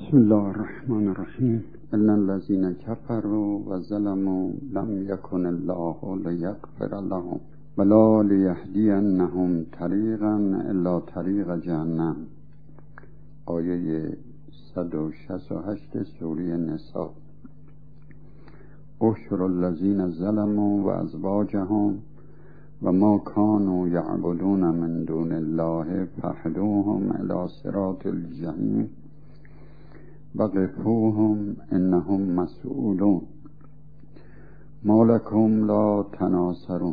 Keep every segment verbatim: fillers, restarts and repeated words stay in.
بسم الله الرحمن الرحیم. ان الذين كفروا وظلموا لم يكن الله ليغفر لهم ولا ليهدينهم طريقا الا طريق جهنم. آیه صد و شصت و هشت سوره نساء. احشر الذين ظلموا وازواجهم وما كانوا يعبدون من دون الله فاهدوهم الى صراط الجحيم وقفوهم انهم مسئولون ما لكم لا تناصرون.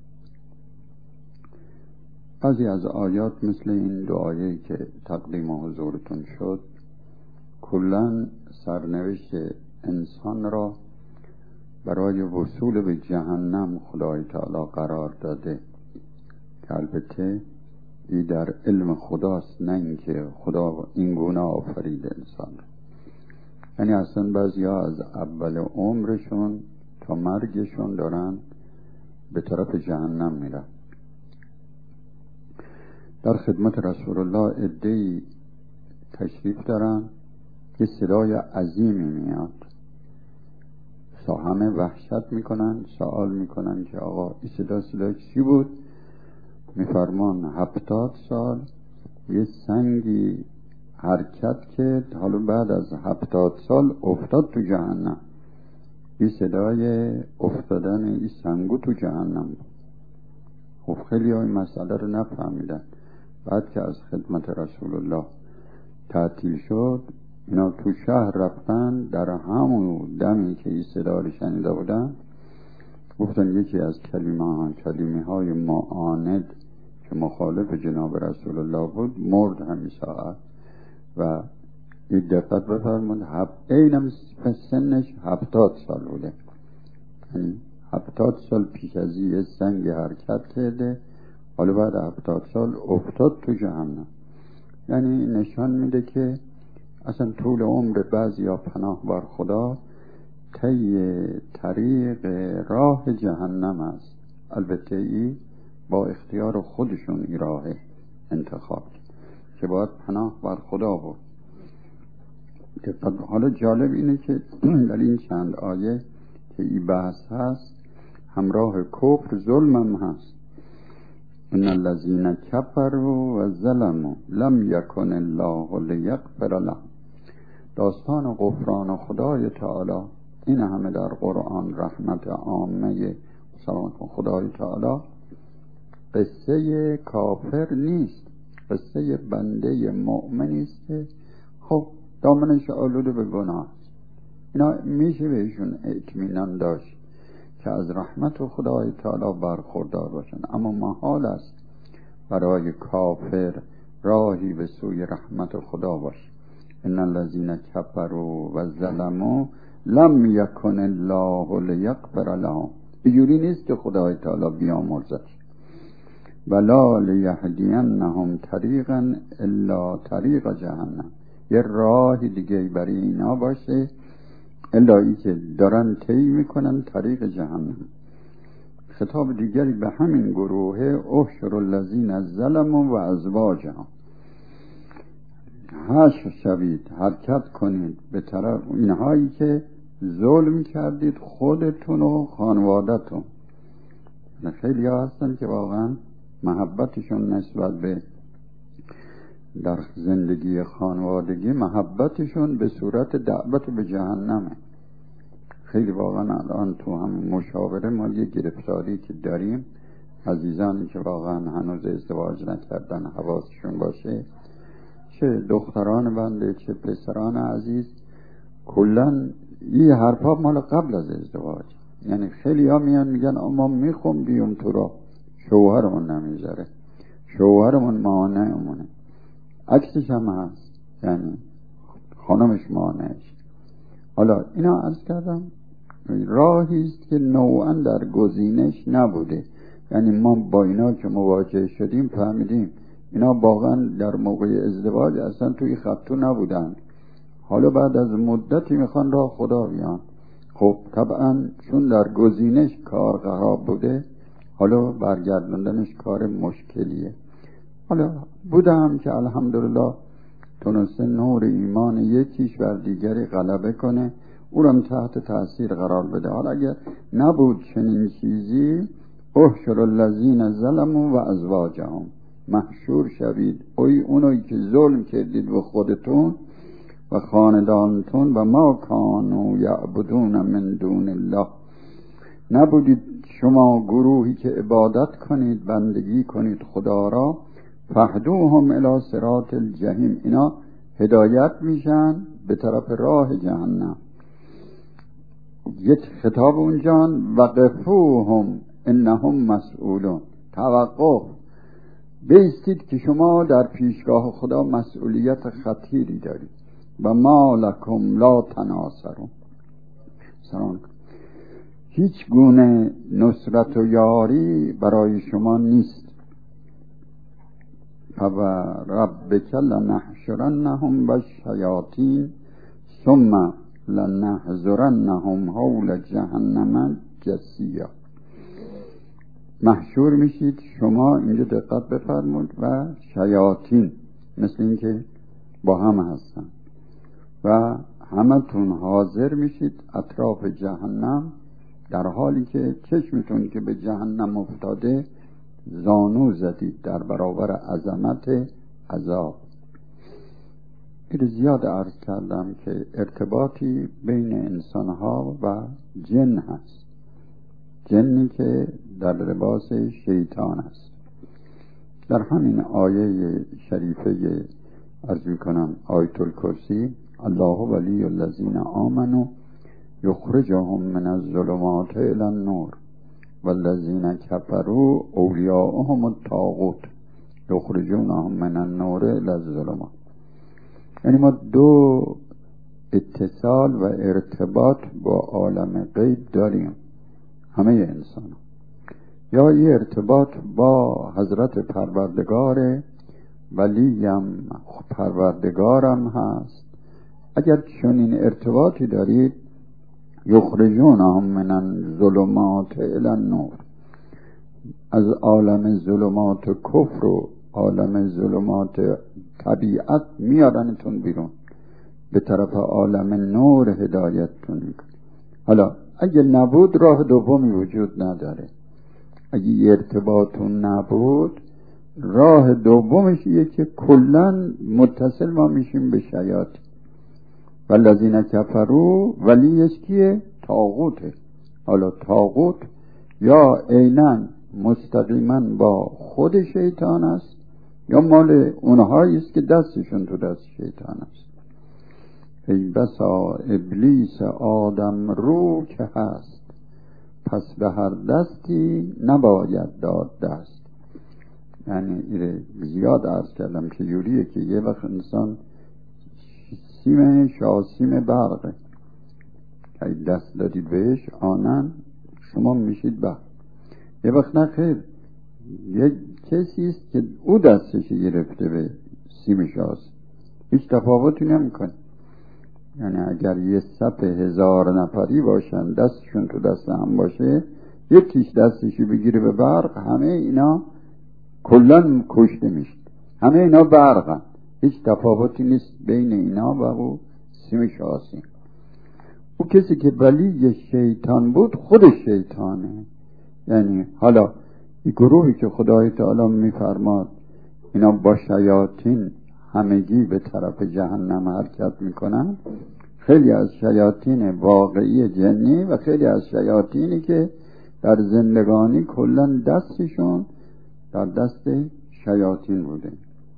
بعضی از آیات مثل این دو آیه‌ای که تقدیم حضورتون شد کلاً سرنوشت انسان را برای وصول به جهنم خدای تعالی قرار داده که البته این در علم خداست، نه اینکه خدا این گونه آفرید انسان را. یعنی اصلا بعضی ها از اول عمرشون تا مرگشون دارن به طرف جهنم میرن. در خدمت رسول الله عده‌ای تشریف دارن که صدای عظیمی میاد، همه وحشت میکنن، سوال میکنن که آقا این صدا صدا چی بود؟ میفرمان هفتاد سال یه سنگی حرکت کرد، حالا بعد از هفتاد سال افتاد تو جهنم. این صدای افتادن این سنگو تو جهنم بود. خب خیلی های مسئله رو نفهمیدن. بعد که از خدمت رسول الله تعطیل شد، اینا تو شهر رفتن، در همون دمی که این صدا رو شنیده بودن گفتن یکی از کلمه ها کلمه های معاند که مخالف جناب رسول الله بود مرد همین ساعت. و این دقت بفرمون اینم سنش هفتاد سال بوده، یعنی هفتاد سال پیش از یه سنگ حرکت کرده، حالا بعد هفتاد سال افتاد تو جهنم. یعنی نشان میده که اصلا طول عمر بعضی ها پناه بر خدا طی طریق راه جهنم است. البته ای با اختیار خودشون این راه انتخاب که باید پناه بر خدا بود. حالا جالب اینه که در این چند آیه که این بحث هست همراه کفر ظلم هم هست. ان الذين كفروا وظلموا لم يكن الله ليغفر لهم. داستان غفران خدای تعالی این همه در قرآن رحمت عامه خدای تعالی. قصه کافر نیست، قصه بنده مؤمنی است که خب دامنش آلوده به گناه است. اینا میشه بهشون اطمینان داشت که از رحمت خدای تعالی برخوردار باشن، اما محال است برای کافر راهی به سوی رحمت خدا باشه. ان الذين كفروا وظلموا لم يكن الله ليغفر لهم. اینجوری نیست که خدای تعالی بیامرزد. ولا لیهدینهم طریقا الا طریق جهنم. یه راه دیگه برای اینا باشه الا ای که دارن طی میکنن طریق جهنم. خطاب دیگری به همین گروه احشر الذین ظلموا و ازواجهم. حشر شوید، حرکت کنید به طرف اینهایی که ظلم کردید خودتون و خانوادتون. خیلی ها هستن که واقعا محبتشون نسبت به در زندگی خانوادگی محبتشون به صورت دعوت به جهنمه. خیلی واقعا الان تو هم مشاوره ما یه گرفتاری که داریم، عزیزانی که واقعا هنوز ازدواج نکردن حواسشون باشه، چه دختران بنده چه پسران عزیز، کلن این حرفا مال قبل از ازدواج. یعنی خیلی ها میان میگن اما میخوام بیام تو را، شوهرمون نمیذاره، شوهرمون مانعمونه. عکسش هم هست، یعنی خانمش مانعش. حالا اینا عرض کردم راهی است که نوعا در گزینش نبوده. یعنی ما با اینا که مواجه شدیم فهمیدیم اینا واقعا در موقع ازدواج اصلا توی خطو نبودن، حالا بعد از مدتی میخوان راه خدا بیان. خب طبعا چون در گزینش کار خراب بوده، حالا برگردوندنش کار مشکلیه. حالا بودم که الحمدلله تونسته نور ایمان یکیش بر دیگری غلبه کنه، او را تحت تأثیر قرار بده. حالا اگر نبود چنین چیزی، احشر الذین ظلموا و ازواجهم، محشور شوید اوی اونایی که ظلم کردید به خودتون و خاندانتون و ما کانوا یعبدون من دون الله، نبودید شما گروهی که عبادت کنید، بندگی کنید خدا را، فهدوهم الی صراط الجحیم، اینا هدایت میشن به طرف راه جهنم. یک خطاب اونجا وقفوهم انهم مسئولون، توقف، بیستید که شما در پیشگاه خدا مسئولیت خطیری دارید. و ما لکم لا تناصرون، سلام، هیچ گونه نصرت و یاری برای شما نیست. فوربک لنحشرنهم والشیاطین ثم لنحضرنهم حول جهنم جثیا. محشور میشید شما، اینجا دقت بفرمود، و شیاطین مثل این که با هم هستن و همتون حاضر میشید اطراف جهنم، در حالی که چشمتون که به جهنم افتاده زانو زدید در برابر عظمت عذاب. این زیاد عرض کردم که ارتباطی بین انسانها و جن هست، جنی که در لباس شیطان است. در همین آیه شریفه عرض میکنم آیت الکرسی، الله ولی الذین آمنوا یخرجهم من الظلمات الی النور والذین کفروا اولیاؤهم الطاغوت یخرجونهم من النور الی الظلمات. یعنی ما دو اتصال و ارتباط با عالم غیب داریم همه انسان، یا یه ارتباط با حضرت پروردگار، ولیم پروردگارم هست. اگر چنین ارتباطی دارید، یخرجونهم من الظلمات الی النور، از عالم ظلمات کفر و عالم ظلمات طبیعت میارنتون بیرون، به طرف عالم نور هدایتتون میکنه. حالا اگه نبود راه دومی وجود نداره. اگه یه ارتباطون نبود، راه دومش یه که کلن متصل ما میشیم به شیاطین. والذین کفروا، ولیش کیه؟ طاغوته. حالا طاغوت یا عیناً مستقیما با خود شیطان است، یا مال اونهایی است که دستشون تو دست شیطان است. ای بسا ابلیس آدم رو که هست، پس به هر دستی نباید داد دست. یعنی ایره زیاد عرض کردم که یوریه که یه وقت انسان سیم شاسیم برقه، که دست دادید بهش آنن شما میشید برق. یه وقت نخیر، یک کسی است که او دستش گرفته به سیم شاس، هیچ تفاوتی نمیکنه. یعنی اگر یه صف هزار نفری باشن دستشون تو دست هم باشه، یکیش دستشی بگیره به برق، همه اینا کلن کشته میشه. همه اینا برقن، هیچ تفاوتی نیست بین اینا و او سیم شاسی. او کسی که ولی شیطان بود خودش شیطانه. یعنی حالا این گروهی که خدای تعالی میفرماد اینا با شیاطین همگی به طرف جهنم حرکت میکنن، خیلی از شیاطین واقعی جنی و خیلی از شیاطینی که در زندگانی کلن دستشون در دست شیاطین بوده.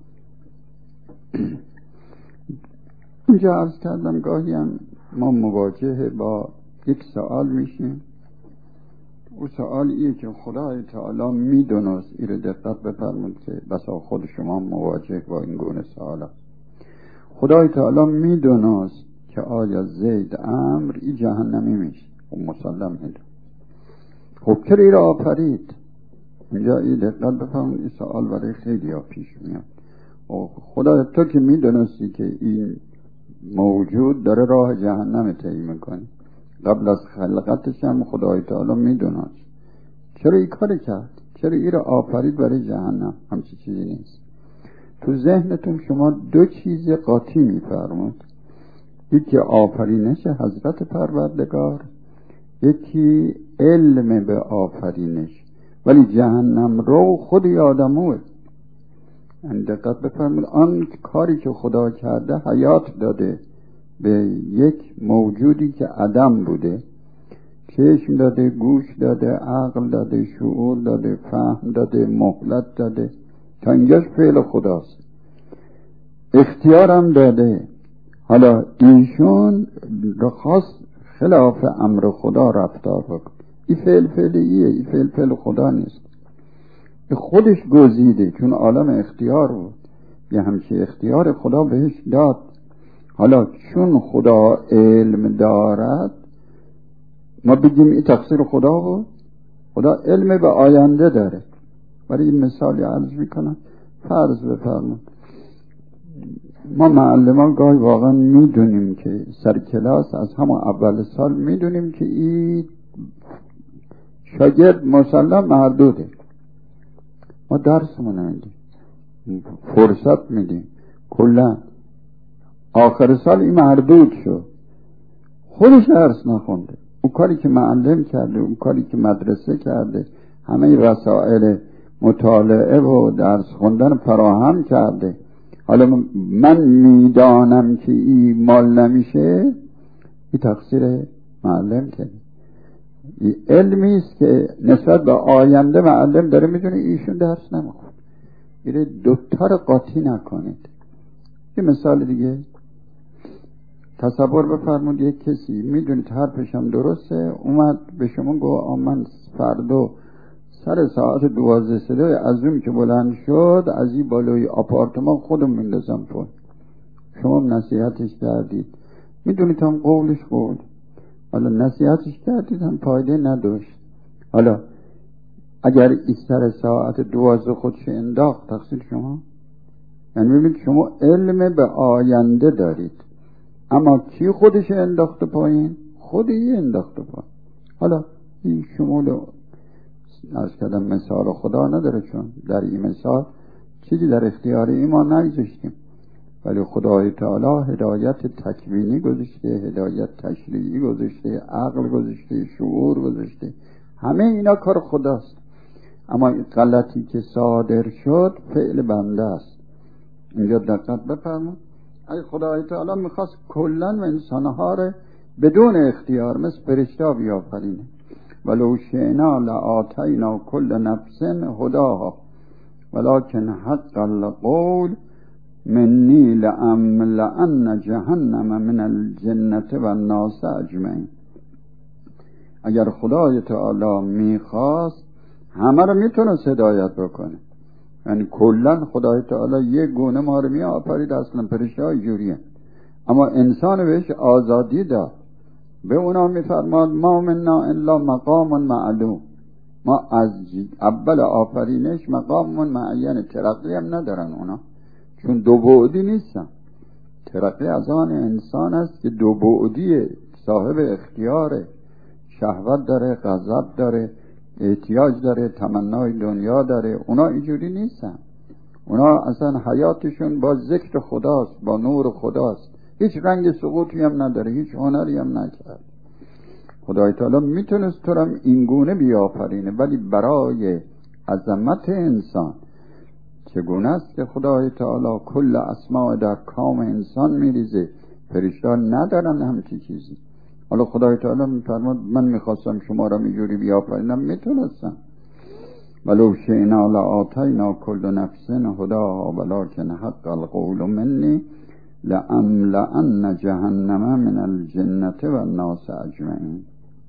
اینجا عرض کردم گاهی هم ما مواجه با یک سوال میشیم. او سوال ایه که خدای تعالی میدونست، ایره دقت بفرمود که بسا خود شما مواجه با این گونه سوال هست. خدای تعالی میدونست که آیا زید امر ای جهنمی میشه و مسلم میدون. خب چرا ای را آفرید؟ اینجا ای دقت بفرمود، این سوال برای خیلی ها پیش میاد. خدا تو که میدونستی که این موجود داره راه جهنم طی میکنه، قبل از خلقتش هم خدای تعالی میدونست، چرا این کار کرد؟ چرا این را آفرید برای جهنم؟ همچی چیزی نیست. تو ذهنتون شما دو چیز قاطی میفرمود، یکی آفرینش حضرت پروردگار، یکی علم به آفرینش. ولی جهنم رو خود آدموه. این دقت بفرمود، آن کاری که خدا کرده حیات داده به یک موجودی که عدم بوده، چشم داده، گوش داده، عقل داده، شعور داده، فهم داده، مهلت داده، تا اینجاش فعل خداست. اختیارم داده. حالا ایشون خواست خلاف امر خدا رفتار بکن. این فعل فعلیه، این فعل فعل خدا نیست. خودش گزیده، چون عالم اختیار بود، یه همچه اختیار خدا بهش داد. حالا چون خدا علم دارد ما بگیم این تقصیر خدا بود؟ خدا علم به آینده داره. برای این مثالی عرض میکنم. فرض بفرمایید ما معلمان گاهی واقعا میدونیم که سر کلاس از همون اول سال میدونیم که این شاگرد مسلم مردوده، ما درسمون میدیم، فرصت میدیم، کلا آخر سال این مردود شد، خودش درس نخونده. اون کاری که معلم کرده، اون کاری که مدرسه کرده، همه وسایل مطالعه و درس خوندن فراهم کرده، حالا من میدانم که این مال نمیشه، این تقصیر معلم کرده. این علمی است که نسبت به آینده معلم داره میدونه ایشون درس نمیخونه. این دوتا رو قاطی نکنید. یه مثال دیگه تصور بفرمود یک کسی میدونید حرفش هم درسته، اومد به شما گفت من فردا سر ساعت دوازده صدای از اون که بلند شد از این بالای آپارتمان خودم میندازم پایین. شما نصیحتش کردید، میدونید هم قولش قول، حالا نصیحتش کردید هم فایده نداشت. حالا اگر این سر ساعت دوازده خودش انداخت تقصیر شما؟ یعنی ببینید شما علم به آینده دارید، اما کی خودش انداخته پایین؟ خودی انداخته پایین. حالا این شمول از کدام مثال خدا نداره، چون در این مثال چیزی در اختیار ایمان نگذاشتیم، ولی خدای تعالی هدایت تکوینی گذاشته، هدایت تشریعی گذاشته، عقل گذاشته، شعور گذاشته، همه اینا کار خداست. اما غلطی که صادر شد فعل بنده است. اینجا دقت بفرمایید، اگه خدای تعالی میخواست کلن و انسانها رو بدون اختیار مثل فرشته بیافرینه، ولو شئنا لآتینا کل نفس هداها ولکن حق القول منی لأملأن جهنم من الجنة والناس اجمعین. اگر خدای تعالی میخواست همه رو میتونست هدایت بکنه، یعنی کلن خدای تعالی یک گونه ما رو می آفرید، اصلا فرشته های جوریه، اما انسان بهش آزادی داد. به اونا میفرماد ما منا الا مقام معلوم، ما از اول آفرینش مقام معین، ترقی هم ندارن اونا، چون دو بعدی نیستن. ترقی از آن انسان است که دو بعدیه، صاحب اختیاره، شهوت داره، غضب داره، احتیاج داره، تمنای دنیا داره. اونا اینجوری نیستن. اونا اصلا حیاتشون با ذکر خداست، با نور خداست، هیچ رنگ سقوطی هم نداره، هیچ هنری هم نکرد. خدای تعالی میتونست تو هم اینگونه بیافرینه، ولی برای عظمت انسان چگونه است که خدای تعالی کل اسماء در کام انسان میریزه، فرشته ندارن همچی چیزی. حالا خدای تعالی میفرماد من میخواستم شما را میجوری بیافرینم، میتونستم. ولو شئنا لآتینا کل نفس هداها ولکن حق القول منی لأملأن جهنم من الجنة والناس اجمعین.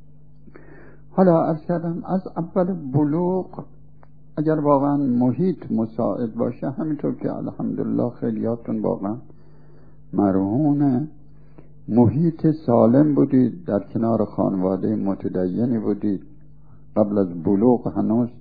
حالا عرض کردم از اول بلوغ اگر واقعا محیط مساعد باشه، همینطور که الحمدلله خیلیاتون واقعا مرهونه محیط سالم بودید، در کنار خانواده متدینی بودید، قبل از بلوغ هنوز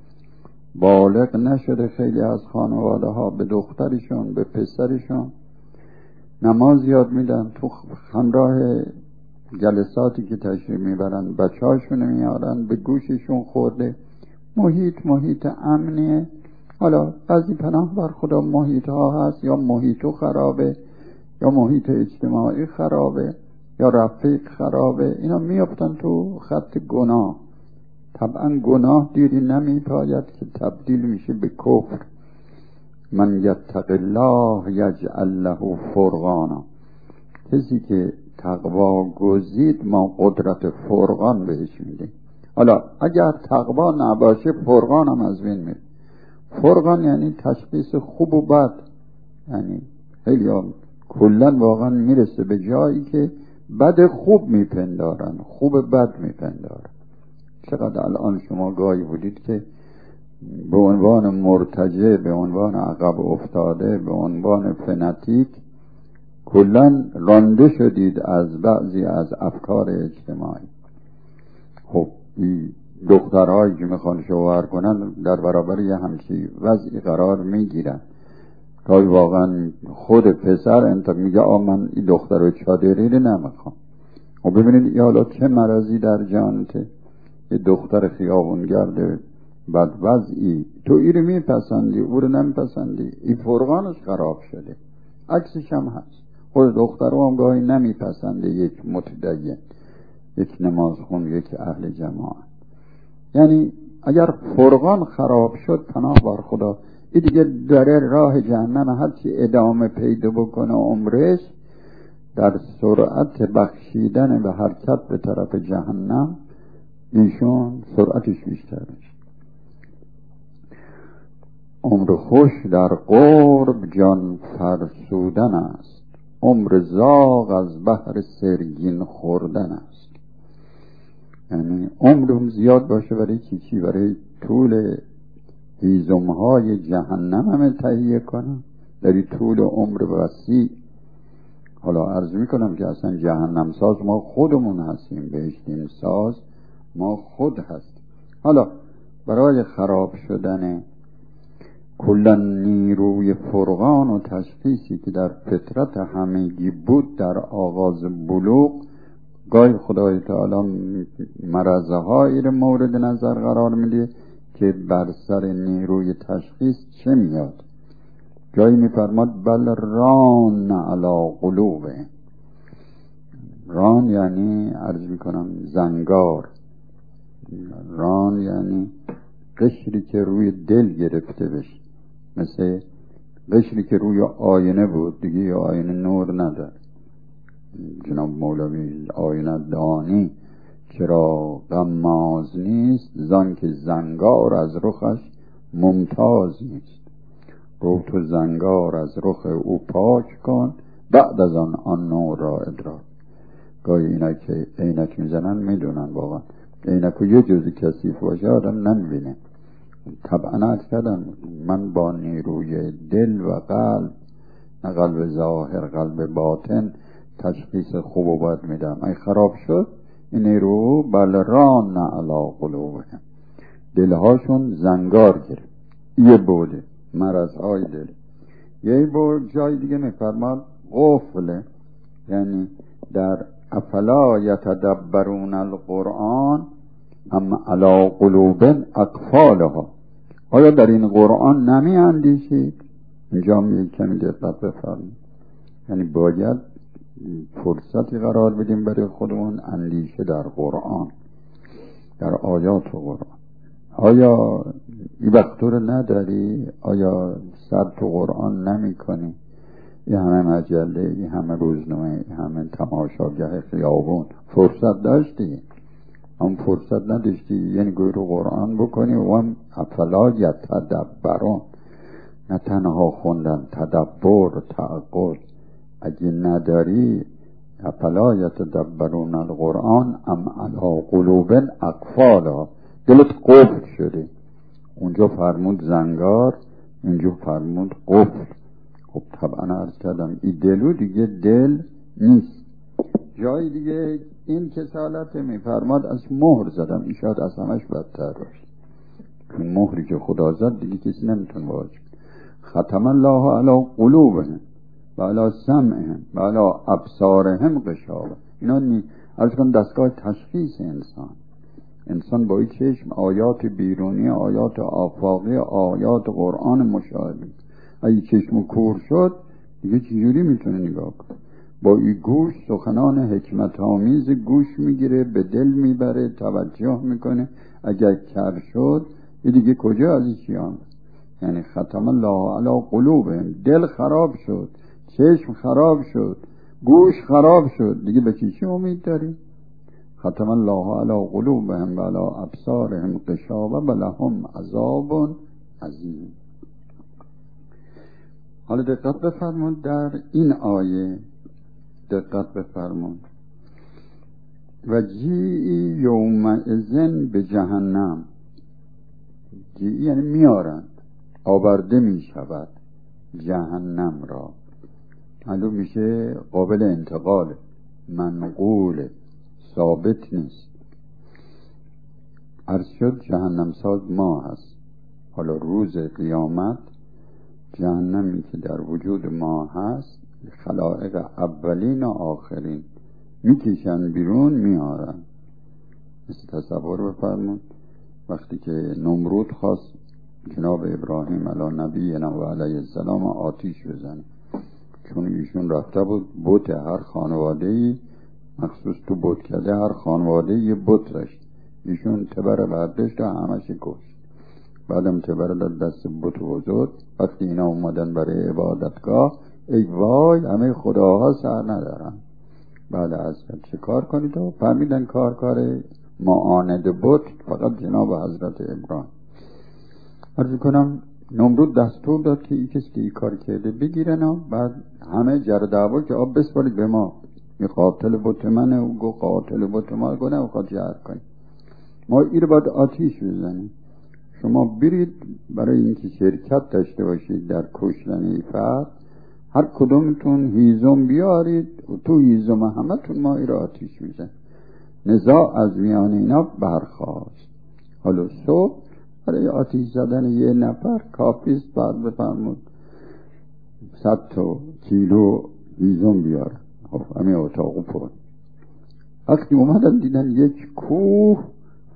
بالغ نشده خیلی از خانواده ها به دخترشون به پسرشون نماز یاد میدن، تو همراه جلساتی که تشریف میبرن بچه هاشون میارن، به گوششون خورده. محیط محیط امنیه. حالا بعضی پناه بر خدا محیط ها هست، یا محیط خرابه، یا محیط اجتماعی خرابه، یا رفیق خرابه، اینا میافتن تو خط گناه. طبعا گناه دیری نمی پاید که تبدیل میشه به کفر. من یتق الله یجعل له فرقانا، کسی که تقوا گزید ما قدرت فرقان بهش میده. حالا اگر تقوا نباشه فرقان هم از بین میره. فرقان یعنی تشخیص خوب و بد، یعنی خیلی هم کلن واقعا میرسه به جایی که بد خوب میپندارن، خوب بد میپندارن. چقدر الان شما گاهی بودید که به عنوان مرتجع، به عنوان عقب افتاده، به عنوان فناتیک کلن رانده شدید از بعضی از افکار اجتماعی. خب این دخترهایی که میخوان شوهر کنن در برابر یه همچی وضعی قرار میگیرن. گاهی واقعا خود پسر انتا میگه آ من این دختر چادری رو نمیخوام. و ببینید یا حالا چه مرضی در جانته، یه دختر خیابونگرد بد وضعی، تو ای رو میپسندی او رو نمیپسندی، این فرقانش خراب شده. عکسش هم هست، خود دختر هم گاهی نمیپسنده یک متدین، یک نمازخون، یک اهل جماعت. یعنی اگر فرقان خراب شد پناه بر خدا، این دیگه داره راه جهنم، هرچی ادامه پیدا بکنه عمرش در سرعت بخشیدن به حرکت به طرف جهنم، ایشون سرعتش بیشتر میشه. عمر خوش در قرب جان فرسودن است، عمر زاغ از بحر سرگین خوردن است. یعنی عمرم زیاد باشه برای چی چی؟ برای طول هیزمهای جهنم همه تهیه کنم، در طول عمر وسیع. حالا عرض میکنم که اصلا جهنم ساز ما خودمون هستیم، بهشتیم ساز ما خود هست. حالا برای خراب شدن کلن نیروی فرقان و تشخیصی که در فطرت همگی بود در آغاز بلوغ، گاهی خدای تعالی مرضهایی رو مورد نظر قرار میده که بر سر نیروی تشخیص چه میاد. جایی میفرماد بل ران علی قلوبه. ران یعنی عرض میکنم زنگار، ران یعنی قشری که روی دل گرفته بشه، مثل قشری که روی آینه بود دیگه، یا آینه نور نداره. جناب مولوی آینه دانی چرا غماز نیست، زان که زنگار از رخش ممتاز نیست. رو تو زنگار از رخ او پاک کن، بعد از آن آن نور را ادراک. گاهی اینا که عینک میزنن میدونن واقعا عینکو یه جزی کثیف باشه آدم نمیبینه. طبعا عرض کردم من با نیروی دل و قلب، نه قلب ظاهر، قلب باطن، تشخیص خوب و بد میدم. ای خراب شد این نیرو بل ران علی قلوبهم، دلهاشون زنگار گرفت. یه بوده مرضهای دل. یه بود جای دیگه میفرماد غفله، یعنی در افلا یتدبرون القرآن ام علی قلوب اقفالها، آیا در این قرآن نمی اندیشید؟ اینجا می کمی دقت بفرمایید. یعنی باید فرصتی قرار بدیم برای خودمون اندیشه در قرآن، در آیات قرآن. آیا این وقت رو نداری؟ آیا سر تو قرآن نمی کنی؟ این همه مجله، این همه روزنامه، این همه تماشاگه خیابون، فرصت داشتی؟ هم فرصت نداشتی یعنی گوی رو قرآن بکنی و هم افلا یتدبرون، نه تنها خوندن، تدبر، تعقل. اگه نداری افلا یتدبرون القرآن ام علی قلوب اقفالها، دلت قفل شده. اونجا فرمود زنگار، اینجا فرمود قفل. خب طبعا عرض کردم این دلو دیگه دل نیست. جای دیگه این کسالت میفرماد از مهر زدم، این شاید از همش بدتر باشه. این مهری که خدا زد دیگه کسی نمیتونه واجب. ختم الله علی قلوبهم و علی سمعهم و علی ابصارهم غشاوه. اینا نی... عرض کنم دستگاه تشخیص انسان. انسان با این چشم آیات بیرونی، آیات آفاقی، آیات قرآن مشاهده. اگه چشم کور شد دیگه چجوری میتونه نگاه کنه؟ با این گوش سخنان حکمت آمیز گوش میگیره، به دل میبره، توجه میکنه. اگر کر شد دیگه کجا از این چیان؟ یعنی ختم الله علی قلوبهم، دل خراب شد، چشم خراب شد، گوش خراب شد، دیگه به چی چی امید داری؟ ختم الله علی قلوبهم و علی ابصارهم غشاوه و لهم عذاب عظیم. حالا دقت بفرمون در این آیه، دقت بفرمون. و جیعی یومئذ به جهنم، جیعی یعنی میارند، آورده می شود جهنم را. معلوم میشه قابل انتقال، منقول، ثابت نیست. عرض شد جهنم ساز ما هست. حالا روز قیامت جهنمی که در وجود ما هست، خلائق اولین و آخرین میکشن بیرون میارن. مثل تصور بفرمون وقتی که نمرود خواست جناب ابراهیم علی نبینا و علیه السلام آتیش بزنه، چون ایشون رفته بود بت هر خانواده‌ای، مخصوص تو بت کرده هر خانواده یه بت داشت، ایشون تبر برداشت و همش کشت. بعدم تبر داد دست بت بزرگ. وقتی اینا اومدن برای عبادتگاه، ای وای همه خداها سر ندارن. بعد از چه کار کنید و فهمیدن کار کار معاند بت فقط جناب حضرت ابراهیم. عرض کنم نمرود دستور داد که این کسی که این کار کرده بگیرن و بعد همه جر دعوا که آب بسپارید به ما، می قاتل بت منه و گو قاتل بت ما گونه و خواهد جهر کنید، ما این رو باید آتیش بزنیم. شما برید برای اینکه شرکت داشته باشید در کشتن این فرد، هر کدومتون هیزم بیارید و تو هیزم همه تون ما این رو آتیش میزن. نزاع از میان اینا برخاست. حالا صبح برای آتیش زدن یه نفر کافیست بعد بفرمود صد تا کیلو هیزم بیاره. خب همه اتاقو پر. وقتی اومدن دیدن یک کوه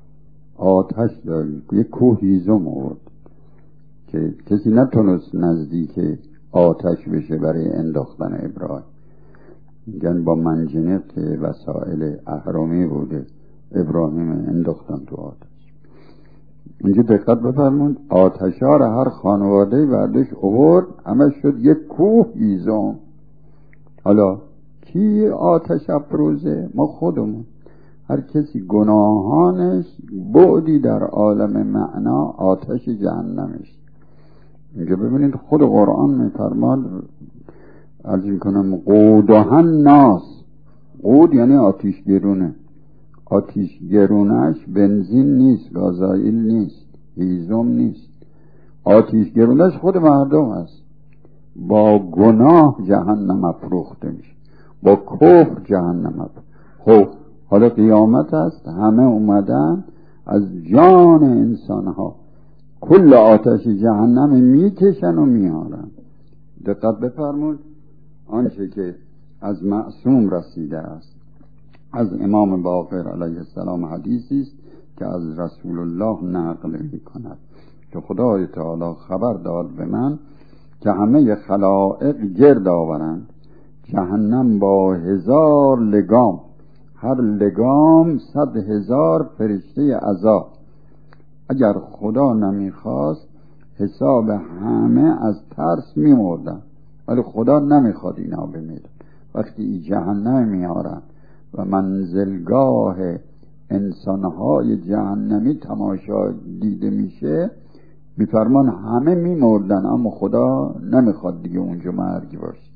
آتش داری، یک کوه هیزم آورد که کسی نتونست نزدیک آتش بشه برای انداختن ابراهیم. میگن با منجنیق که وسایل اهرامی بوده ابراهیم انداختن تو آتش. اینجا دقت بفرمون آتشار هر خانواده بردش آورد، همه شد یک کوه هیزم. حالا کی آتش افروزه؟ ما خودمون. هر کسی گناهانش بعدی در عالم معنا آتش جهنمش. اینجا ببینید خود قرآن میفرماد، عرض میکنم قودها الناس. قود یعنی آتیش گرونه. آتیش گرونش بنزین نیست، گازائیل نیست، هیزم نیست. آتیش گرونش خود مردم است. با گناه جهنم افروخته میشه، با کفر جهنم افروخته. خب حالا قیامت است، همه اومدن از جان انسان ها کل آتش جهنم میکشن و میارن. دقت بفرمود آنچه که از معصوم رسیده است از امام باقر علیه السلام حدیثی است که از رسول الله نقل می کند که خدای تعالی خبر داد به من که همه خلائق گرد آورند جهنم با هزار لگام، هر لگام صد هزار فرشته عذاب. اگر خدا نمیخواست حساب همه از ترس میمردن، ولی خدا نمیخواد اینا بمیرن. وقتی این جهنم میارن و منزلگاه انسانهای جهنمی تماشا دیده میشه، میفرمان همه میمردن، اما خدا نمیخواد دیگه اونجا مرگ باشه.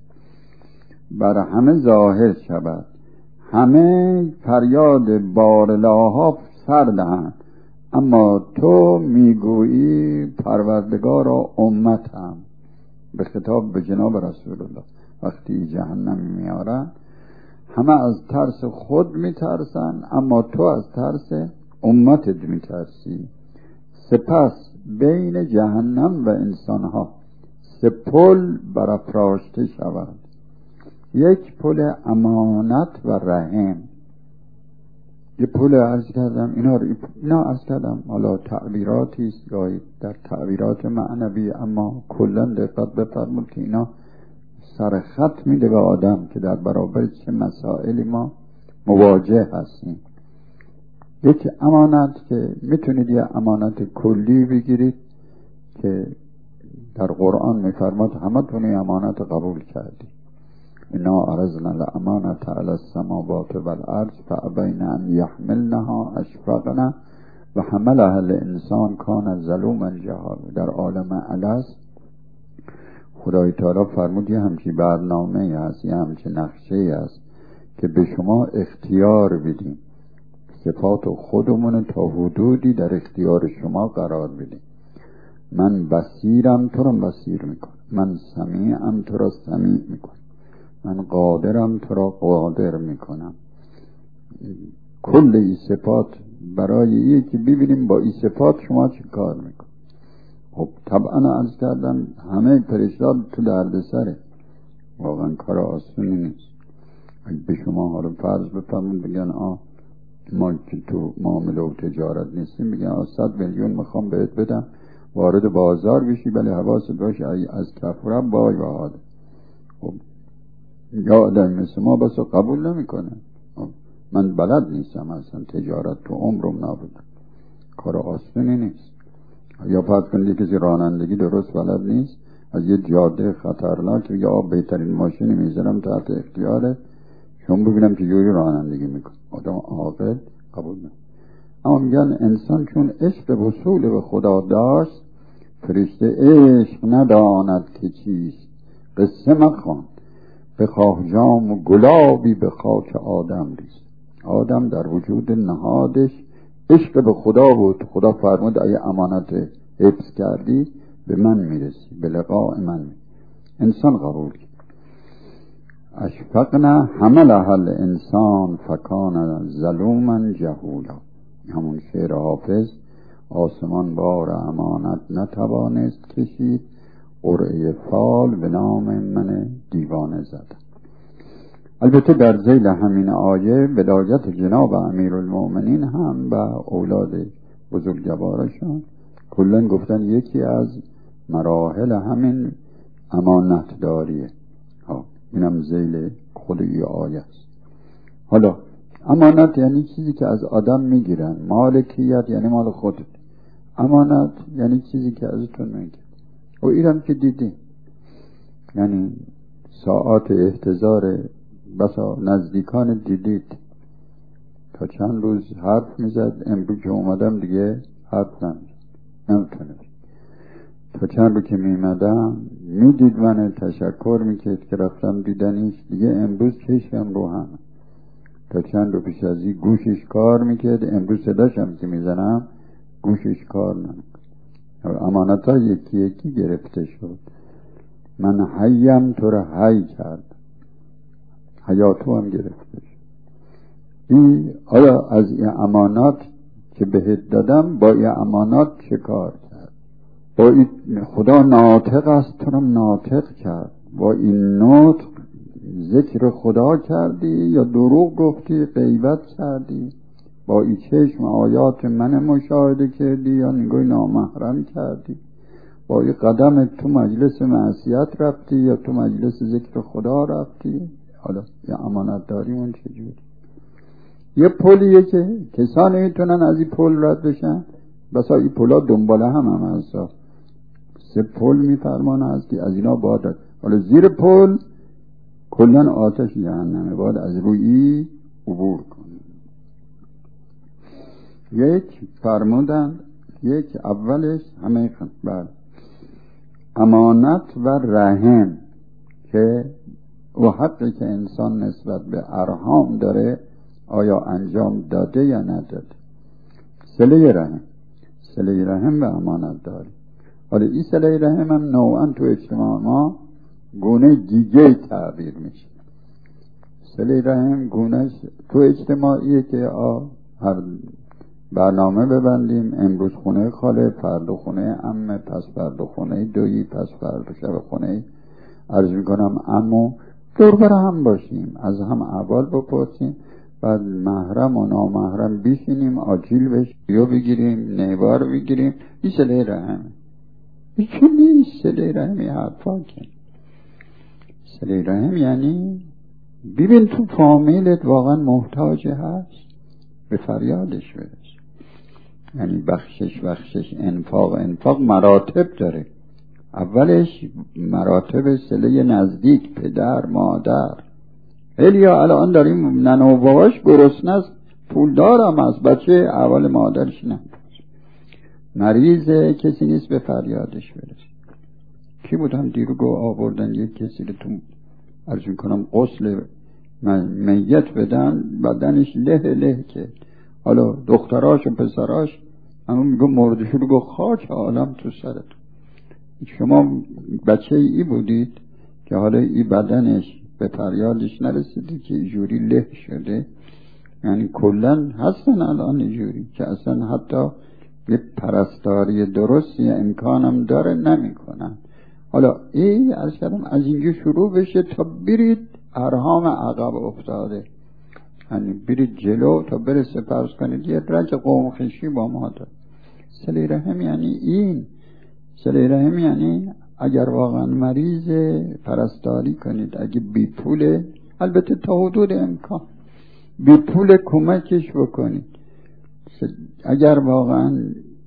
بر همه ظاهر شود، همه فریاد بارلاها سر دهند، اما تو میگویی پروردگارا امتم. به خطاب به جناب رسول الله. وقتی جهنم میارن همه از ترس خود میترسن، اما تو از ترس امتت میترسی. سپس بین جهنم و انسانها سه پل برافراشته شود. یک پل امانت و رحم. یه پول عرض کردم، اینا اینا عرض کردم حالا تعبیراتی است یا در تعبیرات معنوی، اما کلا دقت بفرمایید که اینا سرخط میده به آدم که در برابر چه مسائلی ما مواجه هستیم. یک امانت که میتونید یه امانت کلی بگیرید که در قرآن میفرماد همه تونی امانت قبول کردید. اینا عرضنا الامانت علی السماوات والارض فابین ان یحملنها اشفقنا و حملها الانسان کان ظلوما جهولا. در عالم الست خدای تعالی فرمود یه همچین برنامه هست، یه همچین نقشه هست که به شما اختیار بدیم، صفات خودمون تا حدودی در اختیار شما قرار بدیم. من بصیرم تو را بصیر میکنم، من سمیعم تو را سمیع میکنم، من قادرم تو را قادر میکنم. کل این صفات برای این که ببینیم با این صفات شما چه کار میکن. خب طبعا عرض کردم همه پریشان تو درد سره، واقعا کار آسونی نیست. اگه به شما حالا فرض بفرمون بگن آه ما که تو معامله و تجارت نیستیم، بگن آه صد میلیون میخوام بهت بدم وارد بازار بشی، ولی حواست باشه از کفرم بای و حاله. خب یا آدم مثل ما بس قبول نمی کنه. من بلد نیستم اصلا تجارت، تو عمرم نبودم، کار آسونی نیست. یا فرض کنید کسی رانندگی درست بلد نیست، از یه جاده خطرناک یا آب بهترین ماشینی میذارم تحت اختیاره، شما ببینم که جوری رانندگی میکنه. آدم عاقل قبول نه. اما میگن انسان چون عشق وصول به خدا داشت، فرشته عشق نداند که چیست، قصه مخوان بخواه جام و گلابی به خاک آدم ریست. آدم در وجود نهادش عشق به خدا بود. خدا فرمود اگه امانت حفظ کردی به من میرسی، به لقاء من میرسی. انسان قبول کرد. اشفقنا حملها الانسان فکان ظلوما جهولا. همون شعر حافظ، آسمان بار امانت نتوانست کشید، قرعه فال به نام من دیوانه زد. البته در ذیل همین آیه ولایت جناب امیرالمؤمنین هم و اولاد بزرگوارشان کلن گفتن یکی از مراحل همین امانت داریه. ها اینم ذیل خود این آیه است. حالا امانت یعنی چیزی که از آدم میگیرن، مالکیت یعنی مال خودت، امانت یعنی چیزی که ازتون میگیرن. و اینم که دیدی، یعنی ساعات احتضار بسا نزدیکان دیدید تا چند روز حرف میزد، امروز که اومدم دیگه حرف نمیتونه. تا چند روز که میمدم میدید من تشکر میکرد که رفتم دیدنیش، دیگه امروز چشم رو هم. تا چند رو پیش ازی گوشش کار میکرد، امروز صداشم که میزنم گوشش کار نمیکرد. امانت ها یکی یکی گرفته شد. من حیم تو را حی کرد، حیاتو هم گرفته شد. این آیا از این امانات که بهت دادم با این امانات چه کار کرد؟ با این خدا ناطق است تو را ناطق کرد، با این نطق ذکر خدا کردی یا دروغ گفتی غیبت کردی؟ با این چشم آیات من مشاهده کردی یا نگاه نامحرم کردی؟ با این قدم تو مجلس معصیت رفتی یا تو مجلس ذکر خدا رفتی؟ حالا یه امانت داری اون چجوری؟ یه پلیه که کسانی میتونن از این پل رد بشن، بسا این پلا دنباله هم هم هستا سه پل میفرمانه هست که از اینا باید، حالا زیر پل کلن آتش جهنمه، باید از روی عبور کنی. یک فرمودن، یک اولش همه بر امانت و رحم که و حقی که انسان نسبت به ارحام داره آیا انجام داده یا نداده. صله رحم، صله رحم و امانت داری. حالا این صله رحم هم نوعا تو اجتماع ما گونه دیگه تعبیر میشه. صله رحم گونهش تو اجتماعیه که آ هر برنامه ببندیم، امروز خونه خاله، فردا خونه عمه، پس فردا خونه دویی، پس فردا شب خونه عرض میکنم عمو، دور بر هم باشیم، از هم احوال بپرسیم، بعد محرم و نامحرم بشینیم آجیل بشیم یا بگیریم نیبار بگیریم. این صله رحمه. این چون نیست صله رحمی حرفا که صله رحم یعنی ببین تو فامیلت واقعا محتاج هست به فریادش برس. یعنی بخشش بخشش انفاق انفاق مراتب داره. اولش مراتب صله نزدیک پدر مادر. الیا الان داریم ننه و باباش گرسنه است پول دارم از بچه اول مادرش نه مریضه کسی نیست به فریادش برسه. کی بودم دیرو گو آوردن یک کسی رو تو عرض میکنم غسل میت بدن بدنش له له که حالا دختراش و پسراش همون میگو مردشو رو گو خاک عالم تو سرت. شما بچه ای بودید که حالا ای بدنش به فریادش نرسیده که اینجوری له شده؟ یعنی کلن هستن الان اینجوری که اصلا حتی یه پرستاری درستی امکانم داره نمی کنن. حالا ای از کردم از اینجا شروع بشه تا برید ارهام عقب افتاده، یعنی برید جلو تا برسه فرض کنید یه رج قوم خیشی با ما داره. صله رحم یعنی این. صله رحم یعنی اگر واقعا مریض پرستاری کنید، اگه بی پوله البته تا حدود امکان بی پول کمکش بکنید. اگر واقعا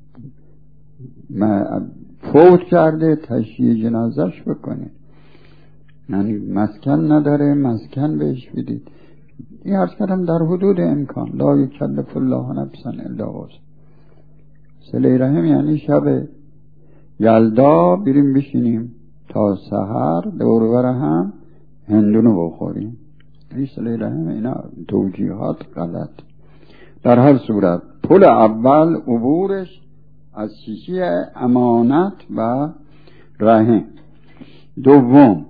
فوت کرده تشییع جنازش بکنید، یعنی مسکن نداره مسکن بهش بدید. این عرض کردم در حدود امکان. لا یکلف الله نفسا الا وسعها. صله رحم یعنی شب یلدا بریم بشینیم تا سحر دور و بر هم هندونو بخوریم. این صله رحم. اینا توجیهات غلط. در هر صورت پل اول عبورش از شیشه امانت و رحم. دوم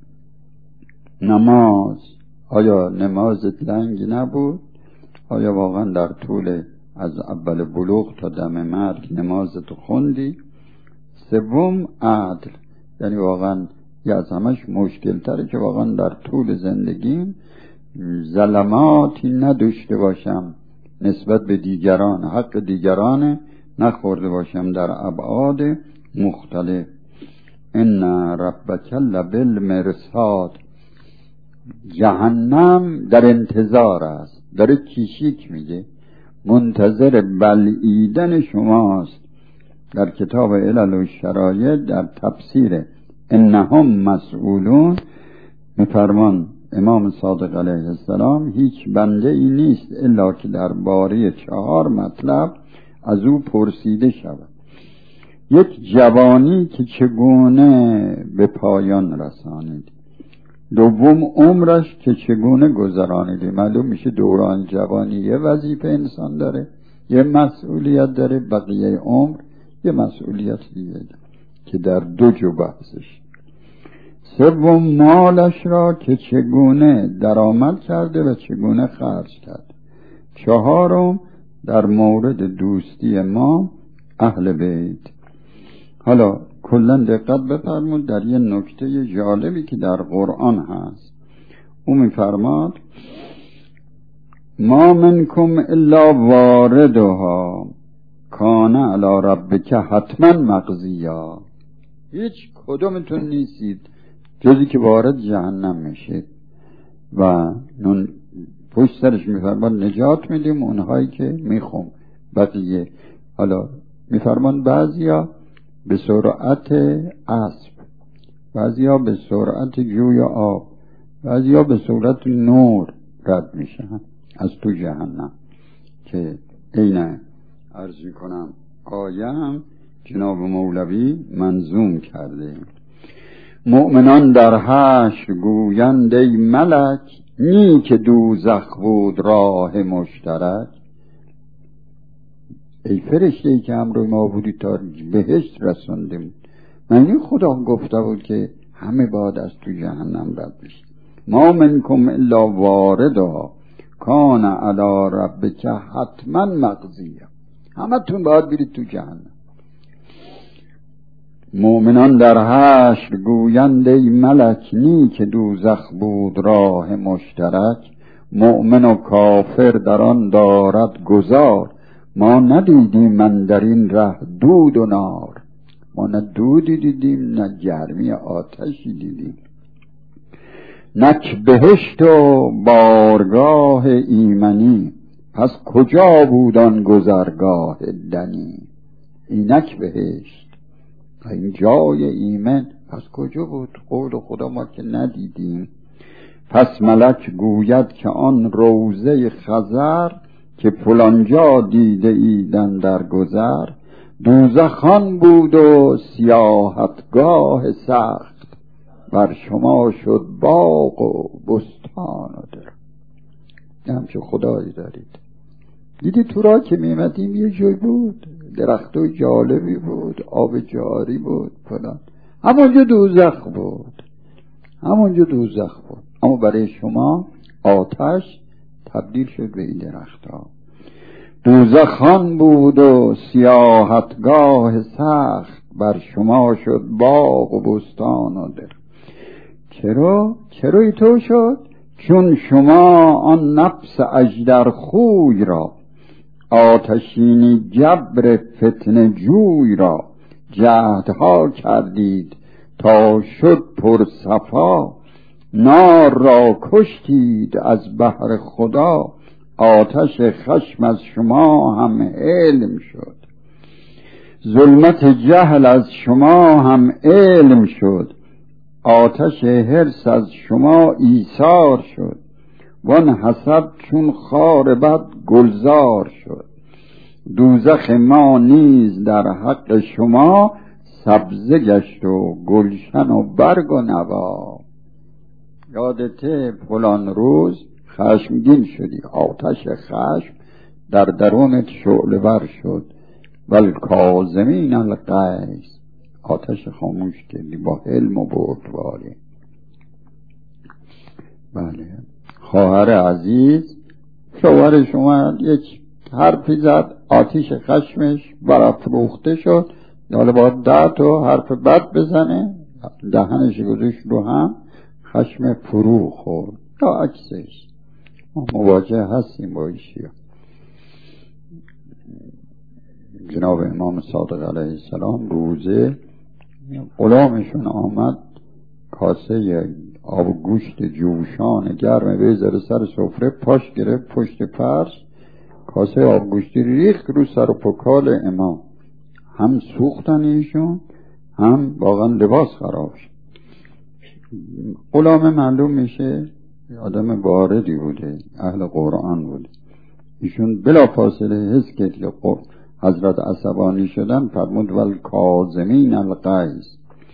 نماز. آیا نمازت لنگ نبود؟ آیا واقعا در طول از اول بلوغ تا دم مرگ نمازت خوندی؟ سوم عدل. یعنی واقعا یه از همش مشکل تره که واقعا در طول زندگیم ظلماتی نداشته باشم نسبت به دیگران، حق دیگران نخورده باشم در ابعاد مختلف. ان ربک لبالمرصاد. جهنم در انتظار است، داره کیشیک میگه منتظر بلعیدن شماست. در کتاب علل و شرایط در تفسیر انهم مسئولون میفرمان امام صادق علیه السلام هیچ بنده ای نیست الا که در باره چهار مطلب از او پرسیده شود. یک جوانی که چگونه به پایان رسانید. دوم عمرش که چگونه گذرانیده. معلوم میشه دوران جوانی یه وظیفه انسان داره، یه مسئولیت داره، بقیه عمر یه مسئولیت دیگه داره که در دو جو بحثش. سوم مالش را که چگونه درآمد کرده و چگونه خرج کرد. چهارم در مورد دوستی ما اهل بیت. حالا کلا دقت بفرمود در یه نکته جالبی که در قرآن هست. او میفرماد ما منکم الا واردها کان علی ربک حتما مقضیا. هیچ کدومتون نیستید جزی که وارد جهنم میشید و نون پشت سرش میفرمان نجات میدیم اونهایی که میخوام بقیه. حالا میفرمان بعضیا به سرعت اسب، بعضیا به سرعت جوی آب، بعضیا به سرعت نور رد میشن از تو جهنم که اینه عرض میکنم آیه هم جناب مولوی منظوم کرده. مؤمنان در حشر گویند ای ملک نی که دوزخ بود راه مشترک. ای فرشته ای که امروی ما بودی تا بهشت رسوندیم. معنی خدا گفته بود که همه باید از تو جهنم رد بشید. ما منکم الا واردها کان علی ربک حتما مقضیا. همه تون باید برید تو جهنم. مؤمنان در حشر گویند ای ملک نی که دوزخ بود راه مشترک. مؤمن و کافر در آن دارد گذار. ما ندیدیم من در این ره دود و نار. ما نه دودی دیدیم نه گرمی آتشی دیدیم. نک بهشت و بارگاه ایمنی، پس کجا بود آن گذرگاه دنی. اینک بهشت این جای ایمن، پس کجا بود؟ قول خدا ما که ندیدیم. پس ملک گوید که آن روضه خضر، که فلانجا دیده ایدن در گذر. دوزخان بود و سیاحتگاه سخت، بر شما شد باغ و بستان و در. همچه خدایی دارید. دیدی تو را که میمدیم یه جای بود درختو جالبی بود، آب جاری بود فلان، همونجا دوزخ بود، همونجا دوزخ بود. اما برای شما آتش تبدیل شد به این درخت ها. دوزخان بود و سیاحتگاه سخت، بر شما شد باغ و بستان و در. چرا؟ چرا ای تو شد؟ چون شما آن نفس اژدر خوی را، آتشین جبر فتنه جوی را، جهدها کردید تا شد پر صفا. نار را کشتید از بهر خدا، آتش خشم از شما هم علم شد. ظلمت جهل از شما هم علم شد، آتش حرص از شما ایثار شد. وان حسد چون خار بد گلزار شد، دوزخ ما نیز در حق شما سبزه گشت و گلشن و برگ و نوا. یادته فلان روز خشمگین شدی، آتش خشم در درونت شعله ور شد. والکاظمین الغیظ، آتش خاموش کردی با علم و بردباری. بله خواهر عزیز شوهر شما یک حرفی زد، آتش خشمش برافروخته شد، حالا باید ده تا حرف بد بزنه، دهنش گذاشت رو هم، خشم فرو خورد یا عکسش. ما مواجه هستیم با ایشیا. جناب امام صادق علیه السلام روزه غلامشون آمد کاسه آب گوشت جوشان گرم بذاره سر سفره، پاش گرفت پشت فرش، کاسه آب گوشتی ریخت رو سر و پکال امام. هم سوختن ایشون، هم واقعا لباس خراب شد. غلام معلوم میشه آدم واردی بوده، اهل قرآن بوده. ایشون بلا فاصله حس کرد که حضرت عصبانی شدن، فرمود والکاظمین الغیظ.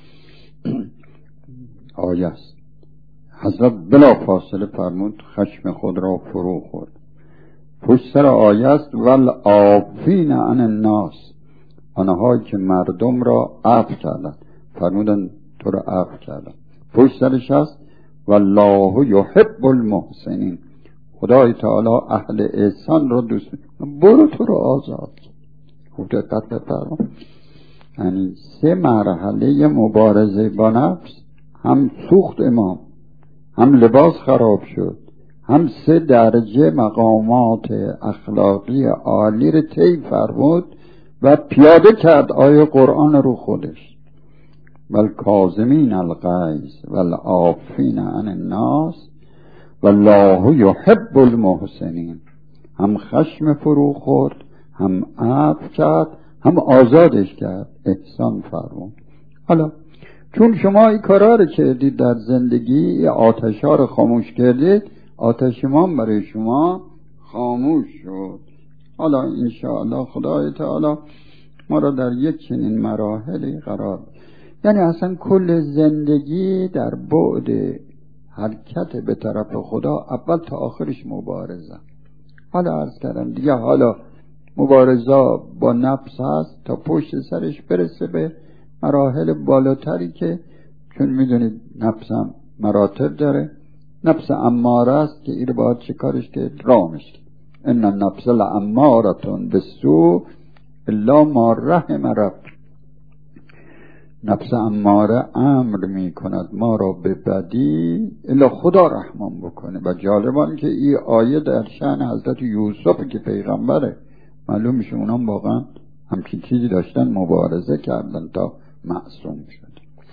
آیه است. حضرت بلا فاصله فرمود خشم خود را فرو خورد. پشت سر آیه است والعافین عن الناس، آنهایی که مردم را عفو کردند، فرمودن تو را عفو کردن. پشت سرش است والله یحب المحسنین، خدای تعالی اهل احسان را دوست می‌دارد، برو تو را آزاد. خوب دقت بفرمایید، یعنی سه مرحله مبارزه با نفس، هم سوخت امام، هم لباس خراب شد، هم سه درجه مقامات اخلاقی عالی رو طی فرمود و پیاده کرد آیه قرآن رو خودش. والکاظمین الغیظ والعافین عن الناس والله یحب المحسنین. هم خشم فرو خورد، هم عفو کرد، هم آزادش کرد، احسان فرمود. حالا چون شما این کارا رو کردید در زندگی، آتش ها رو خاموش کردید، آتش ما برای شما خاموش شد. حالا انشاءالله خدای تعالی ما را در یک چنین مراحلی قرار، یعنی اصلا کل زندگی در بعد حرکت به طرف خدا، اول تا آخرش مبارزه. حالا عرض کردم دیگه، حالا مبارزه با نفس هست تا پشت سرش برسه به مراحل بالاتری که چون میدونید نفسم مراتب داره. نفس اماره است که این باید چه کارش که رامش که ان النفس لامارة بالسوء الا ما رحم رب. نفس اماره امر می کند ما را به بدی الا خدا رحمان بکنه. و جالبان که این آیه در شأن حضرت یوسف که پیغمبره، معلوم میشه اونام واقعا همچین چیزی داشتن مبارزه کردن تا معصوم شد.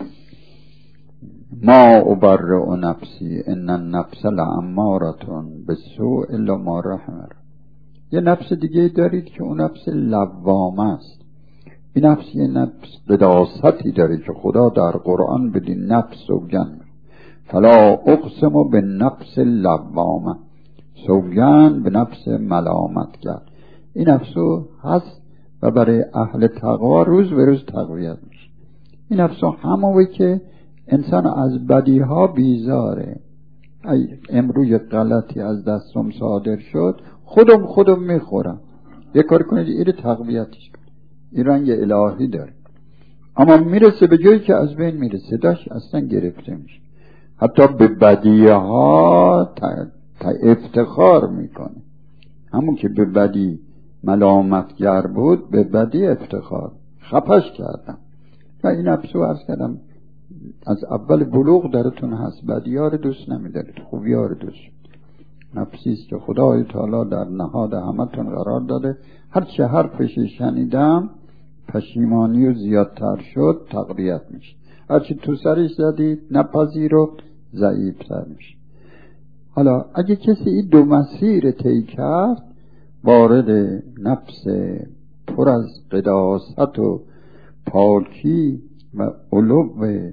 ما ابرئ نفسی ان النفس لامارة بالسوء الا ما رحم. یه نفس دیگه دارید که اون نفس لوامه است. این نفس یه نفس قداستی داره که خدا در قرآن بدین نفس سوگند فلا اقسم به نفس لوامه، سوگند به نفس ملامت کرد. این نفسو هست و برای اهل تقوا روز به روز تقویت میشه. این نفسو همونه که انسان از بدیها بیزاره. ای امروز غلطی از دستم صادر شد، خودم خودم میخورم، یه کار کنید ایره تقویتش کنید. این رنگ الهی داره، اما میرسه به جایی که از بین میرسه داشت اصلا گرفته میشه. حتی به بدیه ها تا, تا افتخار میکنه. همون که به بدی ملامتگر بود به بدی افتخار خپش کردم. و این نفسو عرض کردم از اول بلوغ درتون هست، بدیار دوست نمیدارید، خوبیار دوست. نفسیست که خدای تعالی در نهاد همتون قرار داده. هر چه حرفش شنیدم پشیمانی و زیادتر شد تقویت میشه. هر چه تو سرش زدید نپذیرفت ضعیفتر میشه. حالا اگه کسی این دو مسیر طی کرد، وارد نفس پر از قداست و پاکی و علو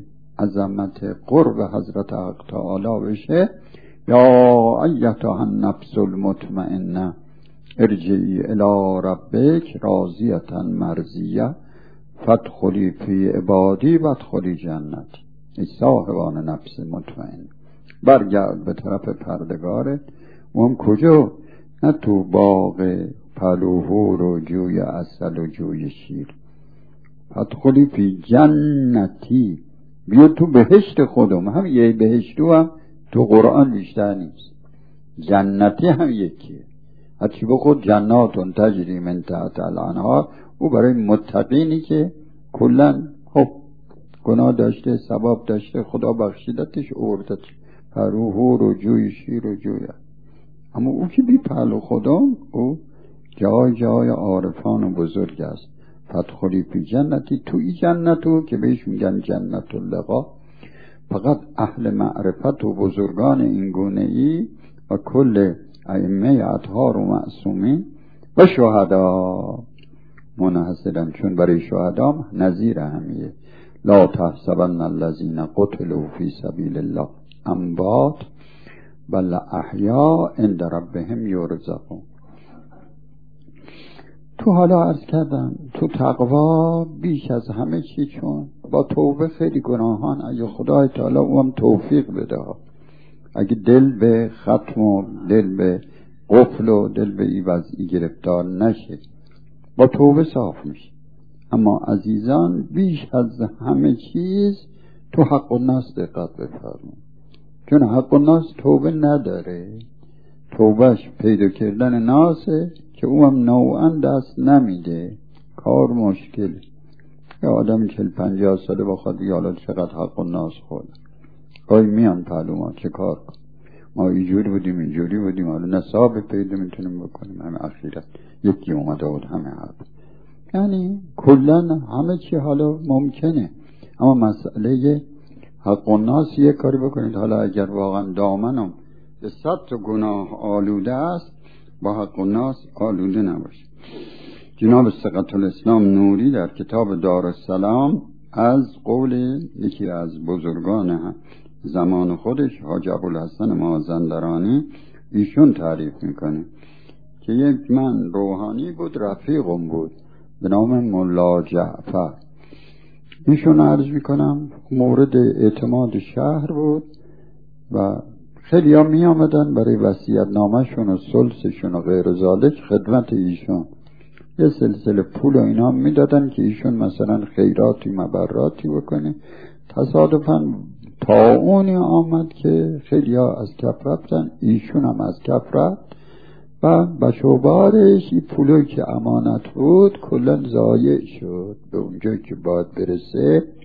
عظمت قرب حضرت حق تعالی بشه، یا ایتها النفس المطمئنه ارجعی الی ربک راضیة مرضیه فادخلی فی عبادی وادخلی جنتی. ای صاحبان نفس مطمئن، برگرد به طرف پردگارت. و هم کجا؟ نه تو باغ پلوهور و جوی عسل و جوی شیر. فادخلی فی جنتی، بیا تو بهشت خودم. هم یه بهشتو هم تو قرآن بیشتر نیست، جنتی هم یکیه. هرچی بخود جناتون تجری من تحت الانهار، او برای متقینی که کلن خب گناه داشته ثواب داشته خدا بخشیدتش اوردت پروهور و جوی شیر و جوی. اما او که بی پهلو خدا، او جای جای عارفان و بزرگ است. فادخلی فی جنتی، تو ای جنتو که بهش میگن جنت اللقا، فقط اهل معرفت و بزرگان این گونه ای و کل ائمه اطهار و معصومین و شهدا منحصرن، چون برای شهدا نظیر همیه. لا تحسبن الذین قتلوا فی سبیل الله اموات بل احیاء عند ربهم یرزقون. تو حالا عرض کردم تو تقوا بیش از همه چی، چون با توبه خیلی گناهان اگه خدای تعالی اون توفیق بده، اگه دل به ختم و دل به قفل و دل به این وضعی گرفتار نشه، با توبه صاف میشه. اما عزیزان بیش از همه چیز تو حق الناس دقت بفرمایید، چون حق الناس توبه نداره. توبهش پیدا کردن ناسه که او هم نوعا دست نمیده، کار مشکل. یا آدم چل پنجاه ساله بخواد دیگه حالا چقدر حق الناس خورد، گاهی میان پهلو ما چه کار کن، ما اینجوری بودیم اینجوری بودیم، حالا نصاب پیدا میتونیم بکنیم. همه اخیرت یکی اومده بود همه حد، یعنی کلن همه چی حالا ممکنه. اما مسئله حق الناس یک کاری بکنید. حالا اگر واقعا دامنم به صد تا گناه آلوده است، با حق الناس آلوده نباشه. جناب سقط الاسلام نوری در کتاب دارالسلام از قول یکی از بزرگان زمان خودش حاج ابوالحسن مازندرانی ایشون تعریف میکنه که یک من روحانی بود، رفیقم بود به نام مولا جعفر. ایشون عرض میکنم مورد اعتماد شهر بود و خیلی ها می آمدن برای وصیت نامشون و سلسشون و غیر ذالک خدمت ایشون. یه سلسله پول و اینا می دادن که ایشون مثلا خیراتی مبراتی بکنه. تصادفاً طاعونی آمد که خیلی ها از کف رفتن، ایشون هم از کف رفت و بشوبارش این پولوی که امانت بود کلن ضایع شد. به اونجایی که باید برسه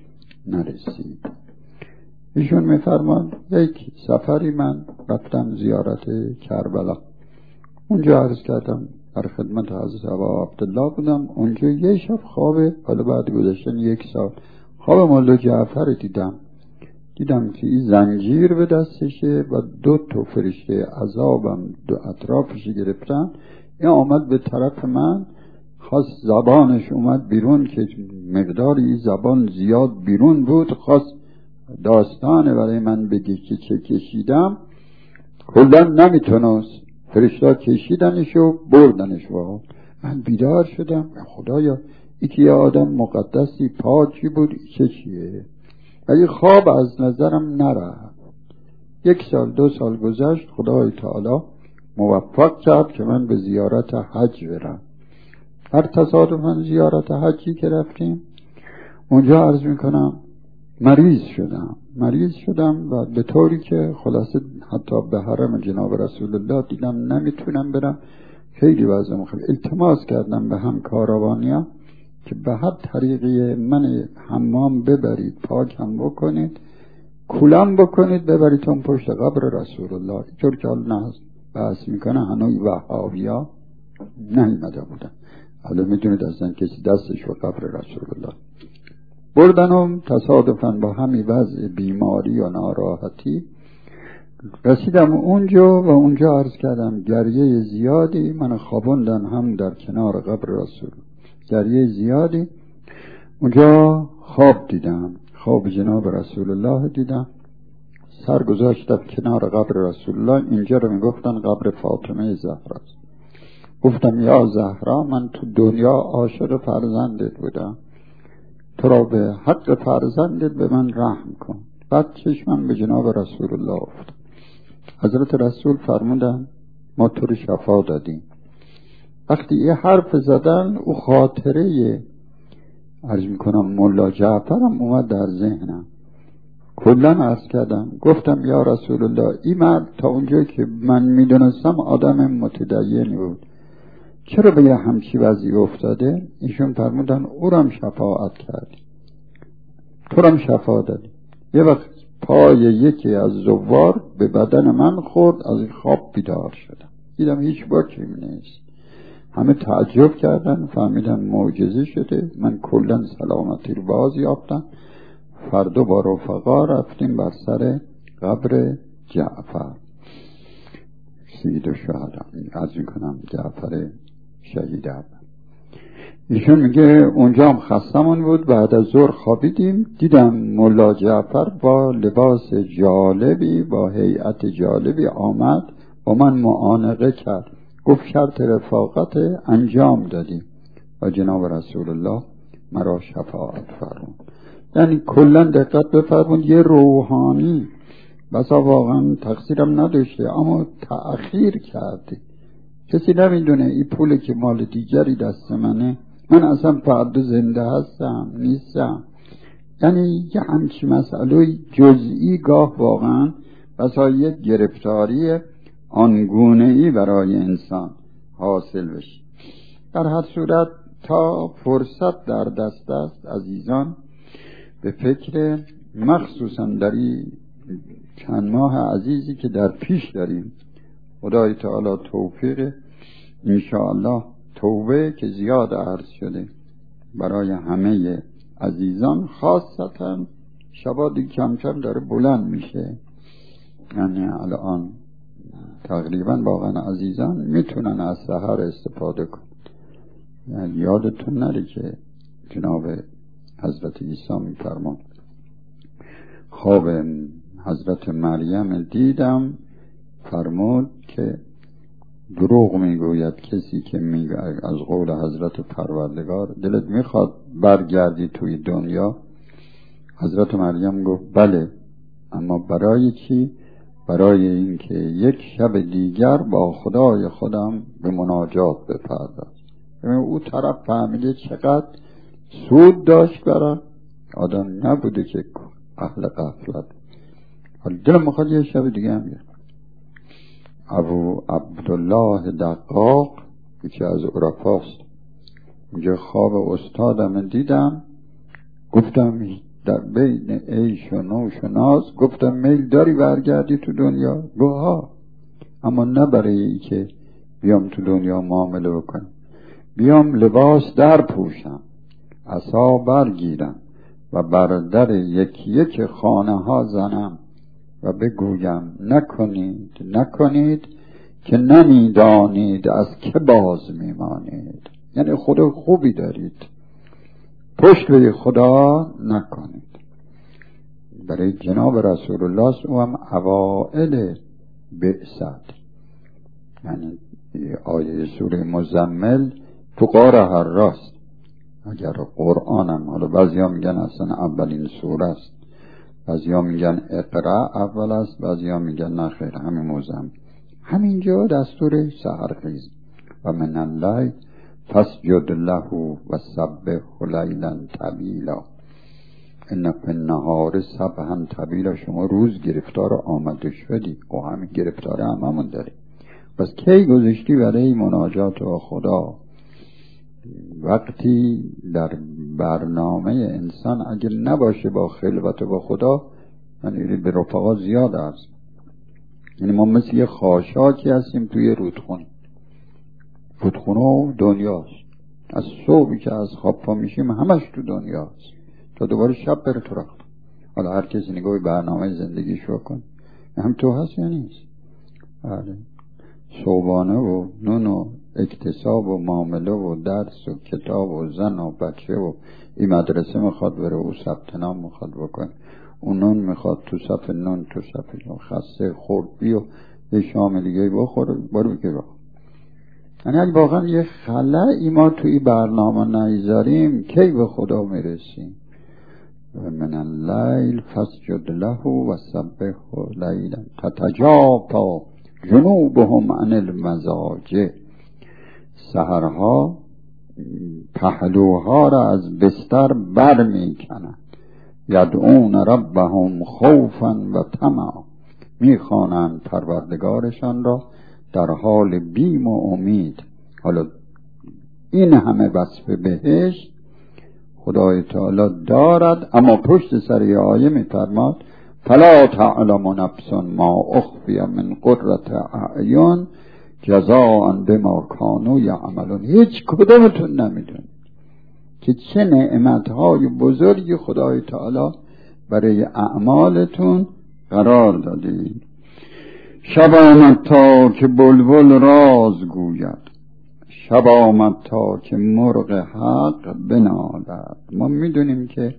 نرسید. ایشون میفرمان یک سفری من رفتم زیارت کربلا. اونجا عرض کردم در خدمت حضرت ابا عبدالله بودم. اونجا یه شب خوابه، حالا بعد گذشتن یک سال، خواب مولا جعفر دیدم. دیدم که این زنجیر به دستشه و دو تا فرشته عذابم دو اطرافش گرفتن. این آمد به طرف من، خواست زبانش اومد بیرون که مقدار این زبان زیاد بیرون بود، خواست داستانه برای من بگه که چه کشیدم. کلا نمیتونست، فرشته کشیدنش و بردنش. و من بیدار شدم، خدایا یکی یه آدم مقدسی پاکی بود، چه چیه؟ ولی خواب از نظرم نرفت. یک سال دو سال گذشت، خدای تعالی موفق کرد که من به زیارت حج برم. هر تصادفاً زیارت حجی که رفتیم اونجا عرض میکنم مریض شدم مریض شدم و به طوری که خلاصه حتی به حرم جناب رسول الله دیدم نمیتونم برم. خیلی وضعم خیلی. التماس کردم به همکاروانیا که به هر طریقی من حمام ببرید، پاک هم بکنید، کولم بکنید، ببرید اون پشت قبر رسول الله. اینطور که حال نه بحث میکنه هنوی وهابیا نیمده بودن. حالا میدونید اصلا کسی دستش و قبر رسول الله بردنم. تصادفاً با همین وضع بیماری و ناراحتی رسیدم اونجا و اونجا عرض کردم گریه زیادی من خوابوندن هم در کنار قبر رسول، گریه زیادی. اونجا خواب دیدم، خواب جناب رسول الله دیدم. سر گذاشتم کنار قبر رسول الله. اینجا رو میگفتن قبر فاطمه زهرا. گفتم یا زهرا، من تو دنیا عاشق فرزندت بودم، تو را به حق فرزندت به من رحم کن. بعد چشمم به جناب رسول الله افتاد. حضرت رسول فرمودن ما تو رو شفا دادیم. وقتی یه حرف زدن او خاطره عرض میکنم مولا جعفرم اومد در ذهنم. کلا عرض کردم گفتم یا رسول الله این مرد تا اونجایی که من میدونستم آدم متدینی بود، چرا به یه همچی وضعی افتاده؟ ایشون فرمودن او رم شفاعت کردی، تو رم شفا دادی. یه وقت پای یکی از زوار به بدن من خورد، از این خواب بیدار شدم، دیدم هیچ باکیم نیست. همه تعجب کردن، فهمیدن معجزه شده. من کلا سلامتی رو باز یافتم. فردا با رفقا رفتیم بر سر قبر جعفر سید الشهدا، عرض میکنم جعفر شهید اول. ایشون میگه اونجا هم خستمون بود. بعد از ظهر خوابیدیم، دیدم مولا جعفر با لباس جالبی با هیئت جالبی آمد با من معانقه کرد. گفت شرط رفاقت انجام دادیم و جناب رسول الله مرا شفاعت فرمود. یعنی کلا دقت بفرمون یه روحانی بسا واقعا تقصیرم نداشته اما تأخیر کرده. کسی نمیدونه این پولی که مال دیگری دست منه، من اصلا فردا زنده هستم نیستم. یعنی یه همچی مسئله جزئی گاه واقعا بسا یک گرفتاری آنگونه‌ای برای انسان حاصل بشه. در هر صورت تا فرصت در دست است عزیزان به فکر مخصوصا در این چند ماه عزیزی که در پیش داریم، خدای تعالی توفیق انشاءالله توبه که زیاد عرض شده برای همه عزیزان، خاصتا شبادی کم کم داره بلند میشه. یعنی الان تقریبا واقعا عزیزان میتونن از سحر استفاده کنن. یعنی یادتون نره که جناب حضرت عیسی میفرمان خواب حضرت مریم دیدم، فرمود که دروغ میگوید کسی که میگه از قول حضرت پروردگار دلت میخواد برگردی توی دنیا. حضرت مریم گفت بله، اما برای چی؟ برای اینکه یک شب دیگر با خدای خودم به مناجات بپردازم. او طرف فهمیده چقدر سود داشت برای آدم، نبوده که اهل غفلت. حالا دلم میخواد یه شب دیگه هم بیارم. ابو عبدالله دقاق یکی از عرفاست، اونجا خواب استادم دیدم، گفتم در بین عیش و نوش و ناز. گفتم میل داری برگردی تو دنیا؟ گفت ها، اما نه برای ای که بیام تو دنیا معامله بکنم، بیام لباس در پوشم، عصا برگیرم و بر در یکی یک خانه ها زنم و بگویم نکنید نکنید که نمیدانید از که باز میمانید. یعنی خدا خوبی دارید، پشت به خدا نکنید. برای جناب رسول الله او هم اوائل بعثت، یعنی آیه سوره مزمل تو غار حراست. اگر قرآن هم، حالا بعضی ها میگن اصلا اولین سوره است، بعضی ها میگن اقرا اول است، بعضی ها میگن نه خیر همین مزمل. همینجا دستور سحرخیز و من اللیل فاسجد له و سبحه لیلا طویلا ان فی النهار سبحا طویلا. شما روز گرفتار آمده شدی و همین گرفتار هممون داری. پس کی گذاشتی برای مناجات با خدا؟ وقتی در برنامه انسان اگر نباشه با خلوت با خدا، یعنی به رفقا زیاد است، یعنی ما مثل یه خاشاکی هستیم توی رودخونه. رودخونه دنیاست، از صبحی که از خواب پا میشیم همش تو دنیاست تا دوباره شب بره تو رخت. حالا هر کسی نگاه برنامه زندگیش بکن، هم تو هست یا نیست؟ آره، صوبانه و نون و اکتساب و معامله و درس و کتاب و زن و بچه و این مدرسه میخواد بره و ثبت نام میخواد بکنه، اون نون میخواد تو صف نون تو صف خسته خوردی و یه شام دیگه بخور برو که بخور. یعنی اگه واقعا یه خلایی ما توی برنامه نیذاریم کی به خدا میرسیم؟ و من اللیل فاسجد له و سبحه لیلا تتجافی جنوبهم عن المضاجع. سحرها پهلوها را از بستر بر میکنند. یدعون ربهم خوفا و طمعا، میخوانند پروردگارشان را در حال بیم و امید. حالا این همه وصف بهشت خدای تعالی دارد، اما پشت سر یه آیه میفرماد فلا تعلم نفس ما اخفی من قرة اعین جزاء بما کانوا یعملون. هیچ کدومتون نمیدون که چه نعمتهای بزرگی خدای تعالی برای اعمالتون قرار دادید. شب آمد تا که بلبل راز گوید، شب آمد تا که مرغ حق بنالد. ما میدونیم که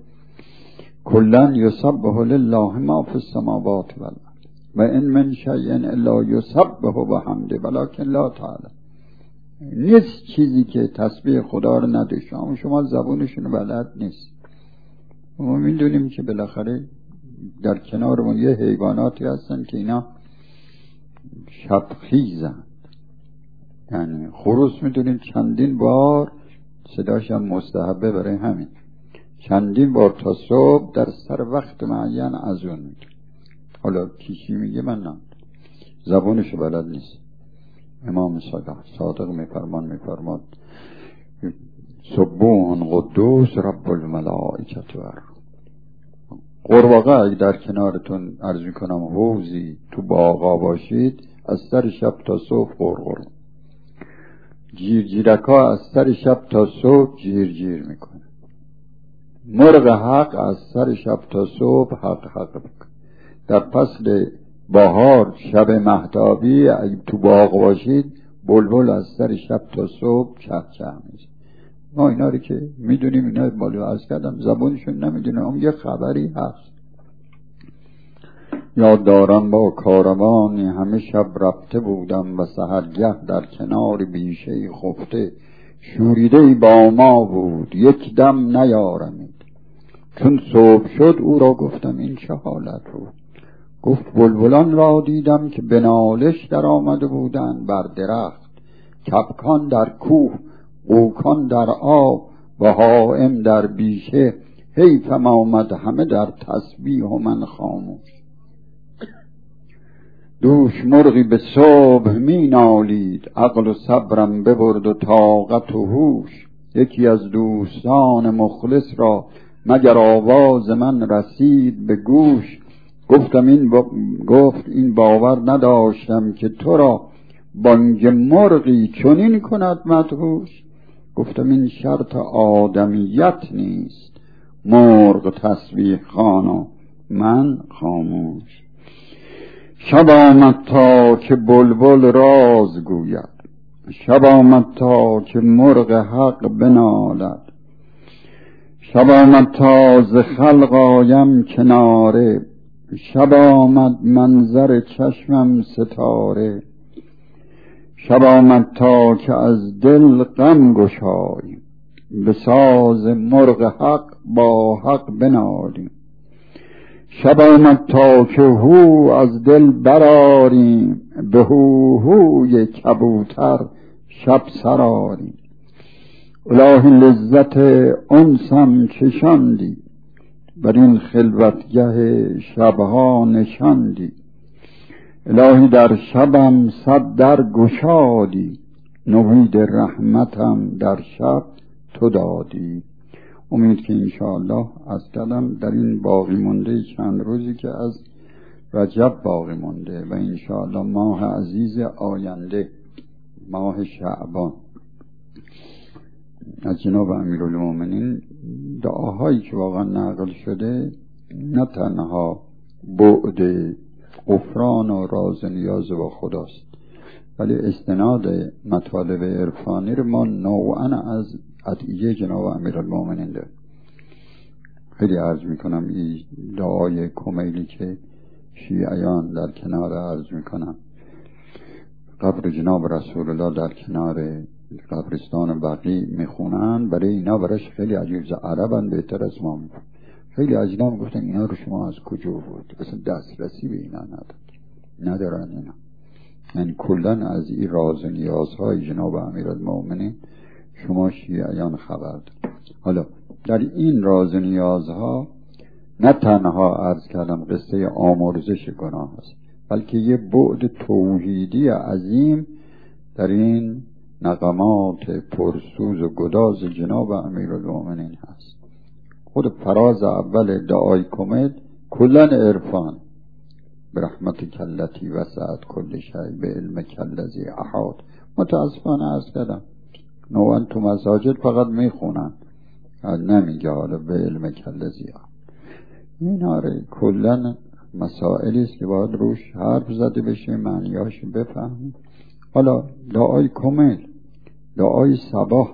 کلن یسبح لله ما فی السماوات و الارض و ان من شیء الا یسبح بحمده ولکن لا تعلمون. نیست چیزی که تسبیح خدا رو نداشته، اما شما زبونشون بلد نیست. ما میدونیم که بالاخره در کنارمون یه حیواناتی هستن که اینا شبخیزند. یعنی خروس میدونیم چندین بار صداش هم مستحبه، برای همین چندین بار تا صبح در سر وقت معین از اون میگه. حالا کیشی میگه من نه، زبونشو بلد نیست. امام صادق صادق میفرمان میفرماد سبوح قدوس رب الملائکه و قرباقه. اگه در کنارتون عرض میکنم حوزی تو باغا باشید، از سر شب تا صبح قرقر، جیر جیرکا از سر شب تا صبح جیر جیر میکنه. مرغ حق از سر شب تا صبح حق حق میکنه. در فصل بهار شب مهتابی اگه تو باغ باشید، بلبل از سر شب تا صبح چه چه میشه. ما اینا رو که میدونیم، اینا بالا عرض کردم زبونشون نمیدونه، اون یه خبری هست. یاد دارم با کاروانی همه شب رفته بودم و سحرگه در کنار بیشه خفته، شوریده با ما بود یک دم نیارمید. چون صبح شد او را گفتم این چه حالت بود؟ گفت بلبلان را دیدم که به نالش در آمده بودن بر درخت، کبکان در کوه، قوکان در آب و حائم در بیشه. حیفم آمد همه در تسبیح و من خاموش. دوش مرغی به صبح می نالید، عقل و صبرم ببرد و طاقت و هوش. یکی از دوستان مخلص را مگر آواز من رسید به گوش. گفتم این با... گفت این باور نداشتم که تو را بانگ مرغی چنین کند مدهوش. گفتم این شرط آدمیت نیست، مرغ تسبیح خوان و من خاموش. شب آمد تا که بلبل راز گوید، شب آمد تا که مرغ حق بنالد. شب آمد تا ز خلق آیم کناره، شب آمد منظر چشمم ستاره. شب آمد تا که از دل غم گشاییم، به ساز مرغ حق با حق بنالیم. شب آمد تا که هو از دل براریم، به هو هوی کبوتر شب سراریم. الهی لذت انسم چشاندی، بر این خلوتگه شبها نشاندی. الهی در شبم صد در گشادی، نوید رحمتم در شب تو دادی. امید که انشاءالله از کلم در این باقی مونده چند روزی که از رجب باقی مونده و انشاءالله ماه عزیز آینده ماه شعبان از جناب امیرالمومنین دعاهایی که واقعا نقل شده نه تنها بعد غفران و راز نیاز با خداست، ولی استناد مطالب عرفانی رو ما نوعا از ادعیه جناب امیرالمومنین داریم. خیلی عرض میکنم این دعای کمیلی که شیعیان در کنار عرض میکنم قبر جناب رسول الله در کنار قبرستان بقیع میخونن، برای اینا براش خیلی عجیب، عربن بهتر از ما میکنن. خیلی عجیب هم گفتن اینا رو شما از کجا بود؟ اصلا دسترسی به اینا ندارن ندارن اینا. یعنی کلن از این راز و نیازهای جناب امیرالمومنین شما شیعیان خبر دارید. حالا در این راز و نیازها نه تنها عرض کردم قصه آمرزش گناه است، بلکه یه بعد توحیدی عظیم در این نغمات پرسوز و گداز جناب امیرالمومنین هست. خود فراز اول دعای کمد کلن عرفان، به رحمت کلتی وسعت کل شیء به علم کلذی احاط. متاسفانه عرض کردم نوعا تو مساجد فقط میخونن، نمیگه حالا به علم کلذی احاط. این آره کلن مسائلی است که باید روش حرف زده بشه، معنیاش بفهمیم. حالا دعای کمل، دعای صباح،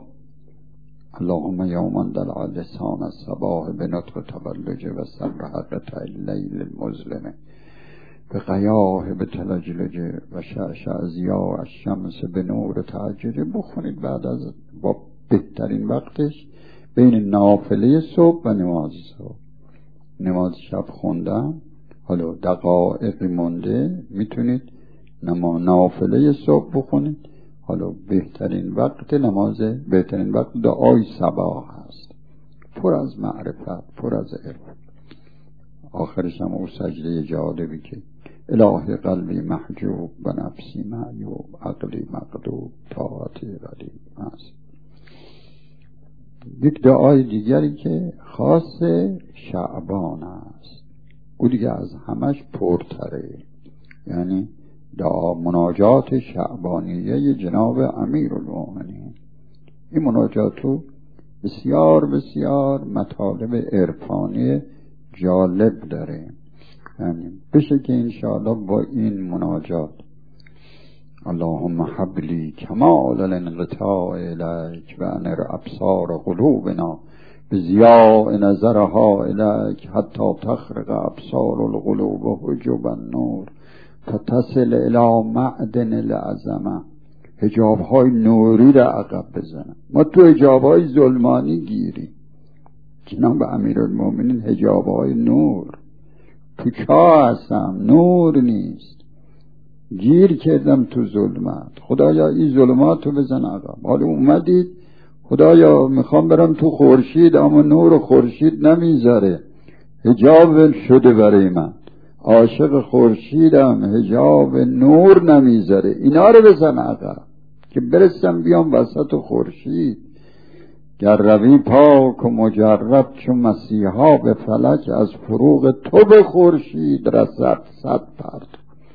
اللهم یومن دلع لسان الصباح بنطق تبلج و سر حقت اللیل المظلمه به قیاه به تلجلج و شعشع ضیاء الشمس به نور تهجد. بخونید بعد از با بهترین وقتش بین نافله صبح و نماز صبح. نماز شب خوندن، حالا دقایق مونده میتونید نما نافله صبح بخونید. حالا بهترین وقت نماز، بهترین وقت دعای صباح هست، پر از معرفت، پر از علم. آخرش هم او سجده جالبی که الهی قلبی محجوب و نفسی معیوب عقلی مقدوب طاعتی غریب هست. یک دعای دیگری که خاص شعبان است، او دیگه از همش پرتره، یعنی دعا مناجات شعبانیه جناب امیرالمومنین. این مناجاتو بسیار بسیار مطالب عرفانی جالب داره، یعنی بشه که انشاءالله با این مناجات اللهم حبلی کمال الانقطاع الیک و انر ابصار قلوبنا بضیاء نظرها الیک حتی تخرق ابصار القلوب حجب النور فتصل الی معدن العظمه. حجاب های نوری را عقب بزنن. ما تو حجاب های ظلمانی گیریم، جناب امیرالمومنین حجاب های نور تو چاه هستم، نور نیست، گیر کردم تو ظلمت. خدایا این ظلمات رو بزن عقب. حالا اومدید خدایا میخوام برم تو خورشید، اما نور خورشید نمیذاره، حجاب شده برای من، عاشق خورشیدم، حجاب نور نمیذاره، اینا رو بزن عقب که برسم بیام وسط خورشید. گر روی پاک و مجرد چو مسیحا به فلک، از فروغ تو به خورشید رسد صد پرتو.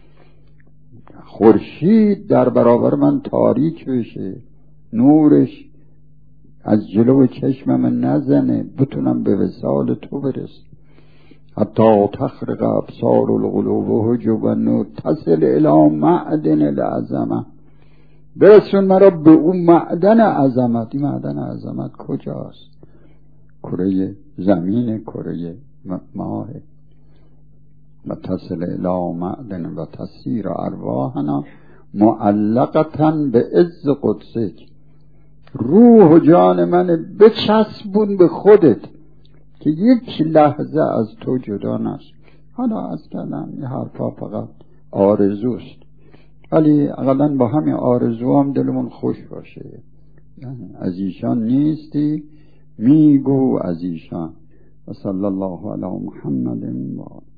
خورشید در برابر من تاریک بشه، نورش از جلو چشمم نزنه، بتونم به وصال تو برسم. حتی تخرق ابصار القلوب و حجب النور، تصل الی معدن العظمه، برسون مرا به اون معدن عظمت. این معدن عظمت کجاست؟ کره زمین، کره ماه. و تصل الی معدن و تسیر ارواحنا معلقتا به عز قدسک، روح و جان من بچسبون به خودت که یک لحظه از تو جدا نشم. حالا از کلم این حرفا فقط آرزوست، ولی اقلا با همین آرزو هم دلمون خوش باشه. یعنی از ایشان نیستی، میگو از ایشان. و صلی الله علی محمد و